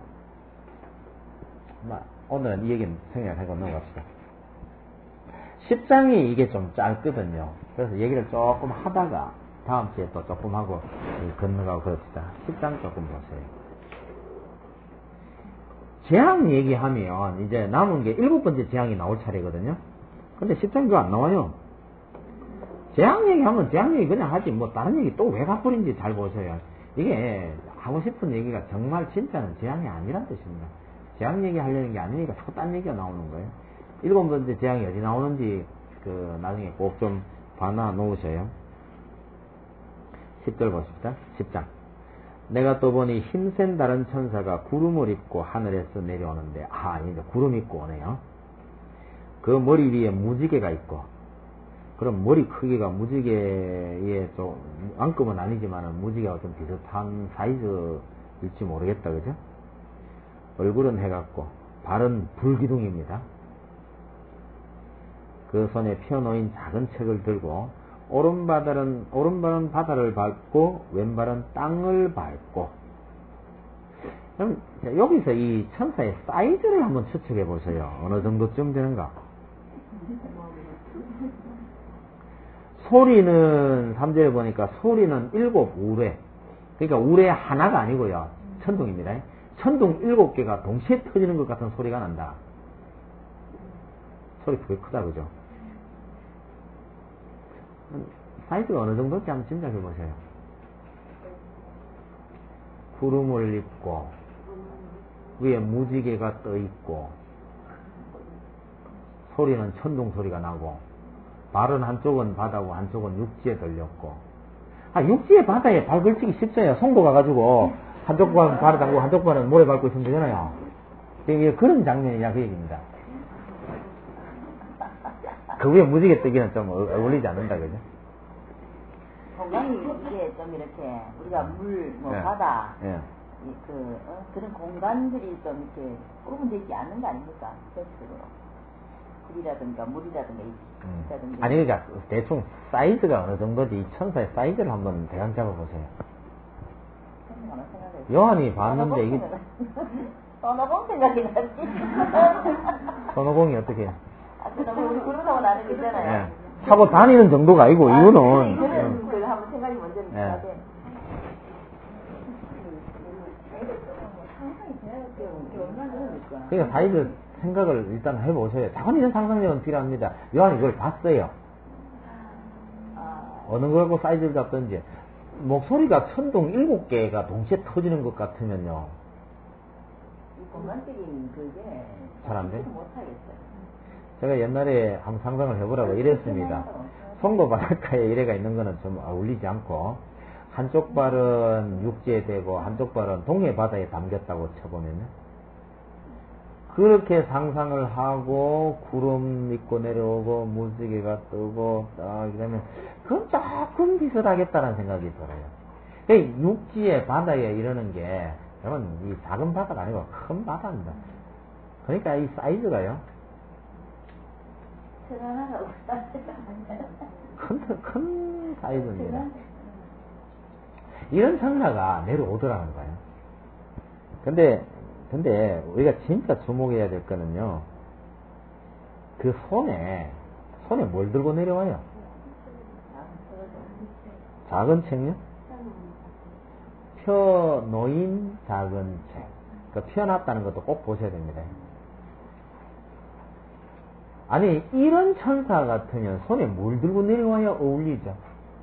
오늘은 이 얘기는 생략하고 넘어갑시다. 십 장이 이게 좀 짧거든요. 그래서 얘기를 조금 하다가, 다음 주에 또 조금 하고, 건너가고 그럽시다. 십 장 조금 보세요. 재앙 얘기하면 이제 남은 게 일곱 번째 재앙이 나올 차례거든요. 근데 십 장 그거 안 나와요. 재앙 얘기하면 재앙 얘기 그냥 하지 뭐 다른 얘기 또 왜 가버린지 잘 보셔요. 이게 하고 싶은 얘기가 정말 진짜는 재앙이 아니란 뜻입니다. 재앙 얘기 하려는 게 아니니까 자꾸 딴 얘기가 나오는 거예요. 일곱 번째 재앙이 어디 나오는지 그 나중에 꼭 좀 봐놔 놓으셔요. 십 절 보십시다. 십 장. 내가 또 보니 힘센 다른 천사가 구름을 입고 하늘에서 내려오는데, 아, 이제 구름 입고 오네요. 그 머리 위에 무지개가 있고, 그럼 머리 크기가 무지개에 좀, 왕급은 아니지만 무지개와 좀 비슷한 사이즈일지 모르겠다, 그죠? 얼굴은 해갖고, 발은 불기둥입니다. 그 손에 펴놓인 작은 책을 들고 오른발은 오른발은 바다를 밟고 왼발은 땅을 밟고. 그럼 여기서 이 천사의 사이즈를 한번 추측해 보세요. 어느 정도쯤 되는가? 소리는 삼 절에 보니까 소리는 일곱 우레. 그러니까 우레 하나가 아니고요. 천둥입니다. 천둥 일곱 개가 동시에 터지는 것 같은 소리가 난다. 소리 되게 크다, 그죠? 사이즈가 어느 정도인지 한번 짐작해 보세요. 구름을 입고 위에 무지개가 떠 있고 소리는 천둥 소리가 나고 발은 한쪽은 바다고 한쪽은 육지에 들렸고. 아, 육지에 바다에 발 걸치기 쉽잖아요. 송도 가가지고 한쪽 발은 발을 담고 한쪽 발은 모래 밟고 있으면 되잖아요. 이게 그런 장면이냐 그 얘기입니다. 그 위에 무지개 뜨기는 좀 어울리지 않는다, 그죠? 건강이 이게 좀 이렇게 우리가 물, 뭐 예. 바다, 예. 이 그 어? 그런 공간들이 좀 이렇게 구분되지 않는 거 아닙니까? 전체적으로 불이라든가 물이라든가 음. 있다든가. 아니, 그러니까 대충 사이즈가 어느 정도지 이 천사의 사이즈를 한번 대강 잡아보세요. 요한이 봤는데 이게 선호공 생각이 나지. 선호공이 어떻게? 아, 그다음에 우리 구름 타고 나는 거 있잖아요. 예. 타고 다니는 정도가 아니고 아, 이거는 그런 걸 한번 생각이 먼저 예. 나야 돼. 그러니까 사이즈 생각을 일단 해보세요. 당연히 이런 상상력은 필요합니다. 요한이 그걸 봤어요. 어느 걸 갖고 사이즈를 잡든지. 목소리가 천둥 일곱 개가 동시에 터지는 것 같으면요. 공간적인 그게 잘 안 돼? 못하겠어요. 제가 옛날에 한번 상상을 해보라고 이랬습니다. 송도 바닷가에 이래가 있는 거는 좀 어울리지 않고 한쪽 발은 육지에 대고 한쪽 발은 동해 바다에 담겼다고 쳐보면요. 그렇게 상상을 하고 구름 입고 내려오고 무지개가 뜨고 딱 이러면 그건 조금 비슷하겠다는 생각이 들어요. 육지에 바다에 이러는 게 여러분 이 작은 바다가 아니고 큰 바다입니다. 그러니까 이 사이즈가요. 큰, 큰 사이즈입니다. 이런 천사가 내려오더라는 거예요. 근데 근데 우리가 진짜 주목해야 될 거는요. 그 손에 손에 뭘 들고 내려와요? 작은 책요? 펴 놓인 작은 책. 그러니까 펴놨다는 것도 꼭 보셔야 됩니다. 아니 이런 천사 같으면 손에 뭘 들고 내려와야 어울리죠.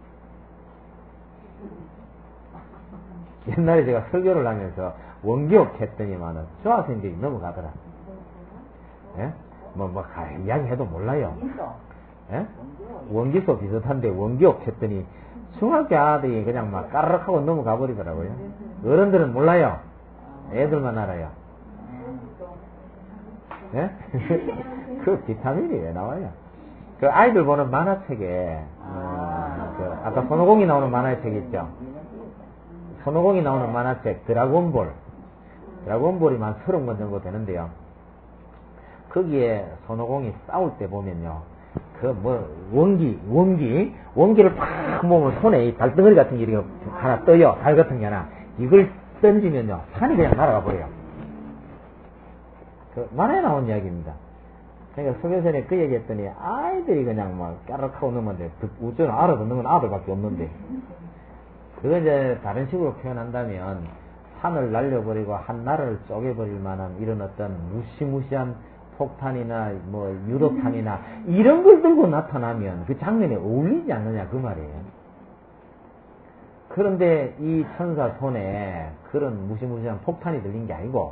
옛날에 제가 설교를 하면서 원기옥 했더니만은 중학생들이 넘어가더라. 예? 뭐, 뭐, 가, 이야기해도 몰라요. 예? 원기소 비슷한데 원기옥 했더니 중학교 아들이 그냥 막 까르륵 하고 넘어가 버리더라고요. 어른들은 몰라요. 애들만 알아요. 예? 그 비타민이 왜 나와요? 그 아이들 보는 만화책에, 어, 그 아까 손오공이 나오는 만화책 있죠? 손오공이 나오는 만화책, 드라곤볼. 드라곤볼이 만 서른 권 정도 되는데요. 거기에 손오공이 싸울 때 보면요. 그 뭐, 원기, 원기, 원기를 팍 모으면 손에 이 달덩어리 같은 게 이렇게 하나 떠요. 달 같은 게 하나. 이걸 던지면요. 산이 그냥 날아가 버려요. 그 만화에 나온 이야기입니다. 그러니까 서교선에 그 얘기 했더니 아이들이 그냥 막 까르륵하고 넘었는데 우주는 알아듣는 건 아들밖에 없는데 그거 이제 다른 식으로 표현한다면 산을 날려버리고 한 나라를 쪼개버릴 만한 이런 어떤 무시무시한 폭탄이나 뭐 유도탄이나 이런 걸 들고 나타나면 그 장면에 어울리지 않느냐 그 말이에요. 그런데 이 천사 손에 그런 무시무시한 폭탄이 들린 게 아니고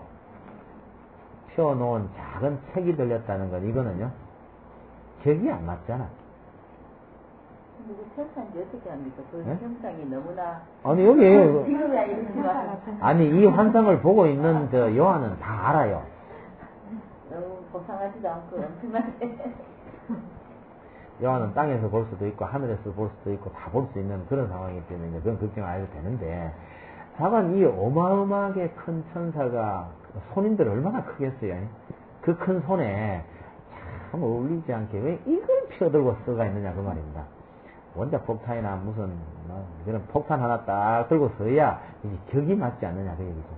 펴놓은 작은 책이 들렸다는 건 이거는요 격이 안 맞잖아. 근데 천사인지 어떻게 합니까? 그 네? 형상이 너무나 아니 여기 지금이야 이렇지만 아니 이 환상을 보고 있는 저 요한은 다 알아요. 너무 고상하지도 않고 엄청나게 요한은 땅에서 볼 수도 있고 하늘에서 볼 수도 있고 다 볼 수 있는 그런 상황이기 때문에 그건 걱정 안 해도 되는데 다만 이 어마어마하게 큰 천사가 손인들 얼마나 크겠어요. 그 큰 손에 참 어울리지 않게 왜 이걸 펴들고 써가 있느냐 그 말입니다. 원자 폭탄이나 무슨 뭐 그런 폭탄 하나 딱 들고 서야 이제 격이 맞지 않느냐 그 얘기죠.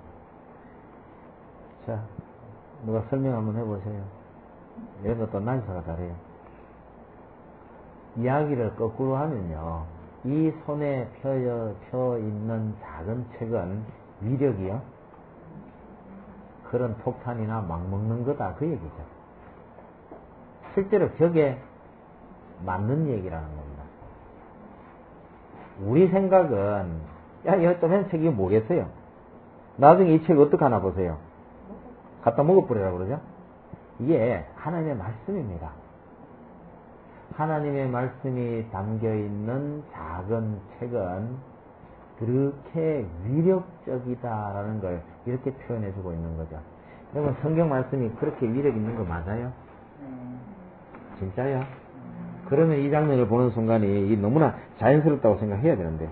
자, 누가 설명 한번 해보세요. 이런 것도 난사가 다르요. 이야기를 거꾸로 하면요, 이 손에 펴, 펴 있는 작은 책은 위력이요, 그런 폭탄이나 막 먹는 거다 그 얘기죠. 실제로 격에 맞는 얘기라는 겁니다. 우리 생각은 야 이거 좀 한 책이 뭐겠어요? 나중에 이 책 어떻게 하나 보세요. 갖다 먹어버리라 그러죠. 이게 하나님의 말씀입니다. 하나님의 말씀이 담겨있는 작은 책은 그렇게 위력적이다라는 걸 이렇게 표현해주고 있는 거죠. 그러면 성경 말씀이 그렇게 위력 있는 거 맞아요? 진짜요? 그러면 이 장면을 보는 순간에 이 너무나 자연스럽다고 생각해야 되는데,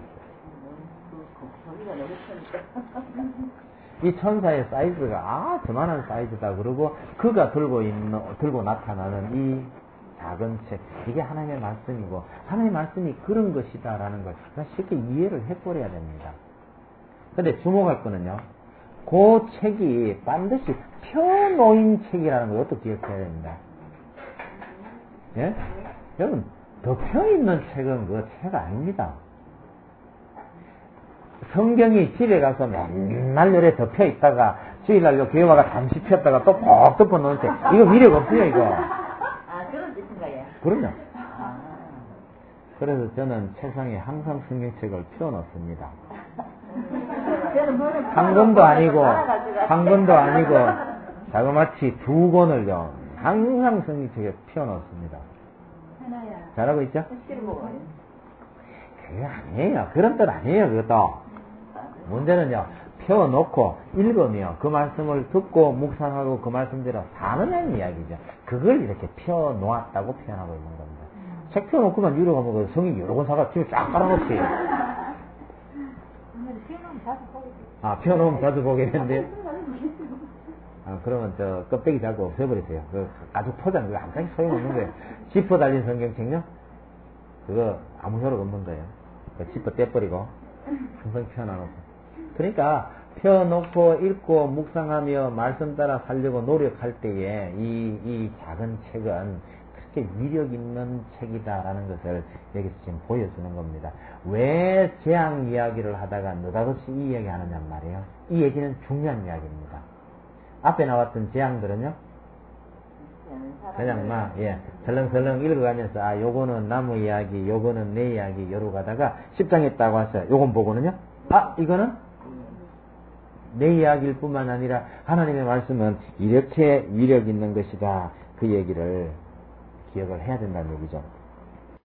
이 천사의 사이즈가 아 저만한 사이즈다 그러고 그가 들고 있는 들고 나타나는 이 작은 책, 이게 하나님의 말씀이고 하나님의 말씀이 그런 것이다라는 걸 쉽게 이해를 해버려야 됩니다. 근데 주목할 거는요, 그 책이 반드시 펴놓인 책이라는 걸 어떻게 기억해야 됩니다. 예? 여러분, 덮여있는 책은 그 책 아닙니다. 성경이 집에 가서 맨날 열에 덮여있다가 주일날 요 교회 와가 잠시 폈다가 또 푹 덮어놓은 책, 이거 위력 없어요 이거. 아, 그런 뜻인가요? 그럼요. 아. 그래서 저는 책상에 항상 성경책을 펴놓습니다. 한 권도 아니고 한 권도 아니고 자그마치 두 권을요 항상 성경책에 펴놓습니다. 잘하고 있죠? 그게 아니에요. 그런 뜻 아니에요. 그것도 문제는요, 펴놓고 읽으며 그 말씀을 듣고 묵상하고 그 말씀대로 사느냐는 이야기죠. 그걸 이렇게 펴놓았다고 표현하고 있는 겁니다. 음. 책 펴놓고만 유료가 뭐 성인 여러 권 사가 집에 쫙 깔아놓지. 아, 펴놓으면 자주 보게 되는데. 아, 그러면 저 껍데기 자꾸 없애버리세요. 그 가죽 포장 그거 한장씩 소용없는 거예요. 지퍼 달린 성경책요? 그거 아무 효력 없는 거예요. 그 지퍼 떼버리고 항상 펴놔놓고. 그러니까 펴놓고 읽고 묵상하며 말씀 따라 살려고 노력할 때에 이, 이 작은 책은 그렇게 위력 있는 책이다라는 것을 여기서 지금 보여주는 겁니다. 왜 재앙 이야기를 하다가 느닷없이 이 이야기 하느냐 말이에요. 이 얘기는 중요한 이야기입니다. 앞에 나왔던 재앙들은요, 그냥 막, 예, 설렁설렁 읽어가면서, 아, 요거는 나무 이야기, 요거는 내 이야기, 이러고 가다가 십 장에 딱 왔어요. 요건 보고는요, 아, 이거는 내 이야기일 뿐만 아니라 하나님의 말씀은 이렇게 위력 있는 것이다. 그 얘기를 기억을 해야 된다는 얘기죠.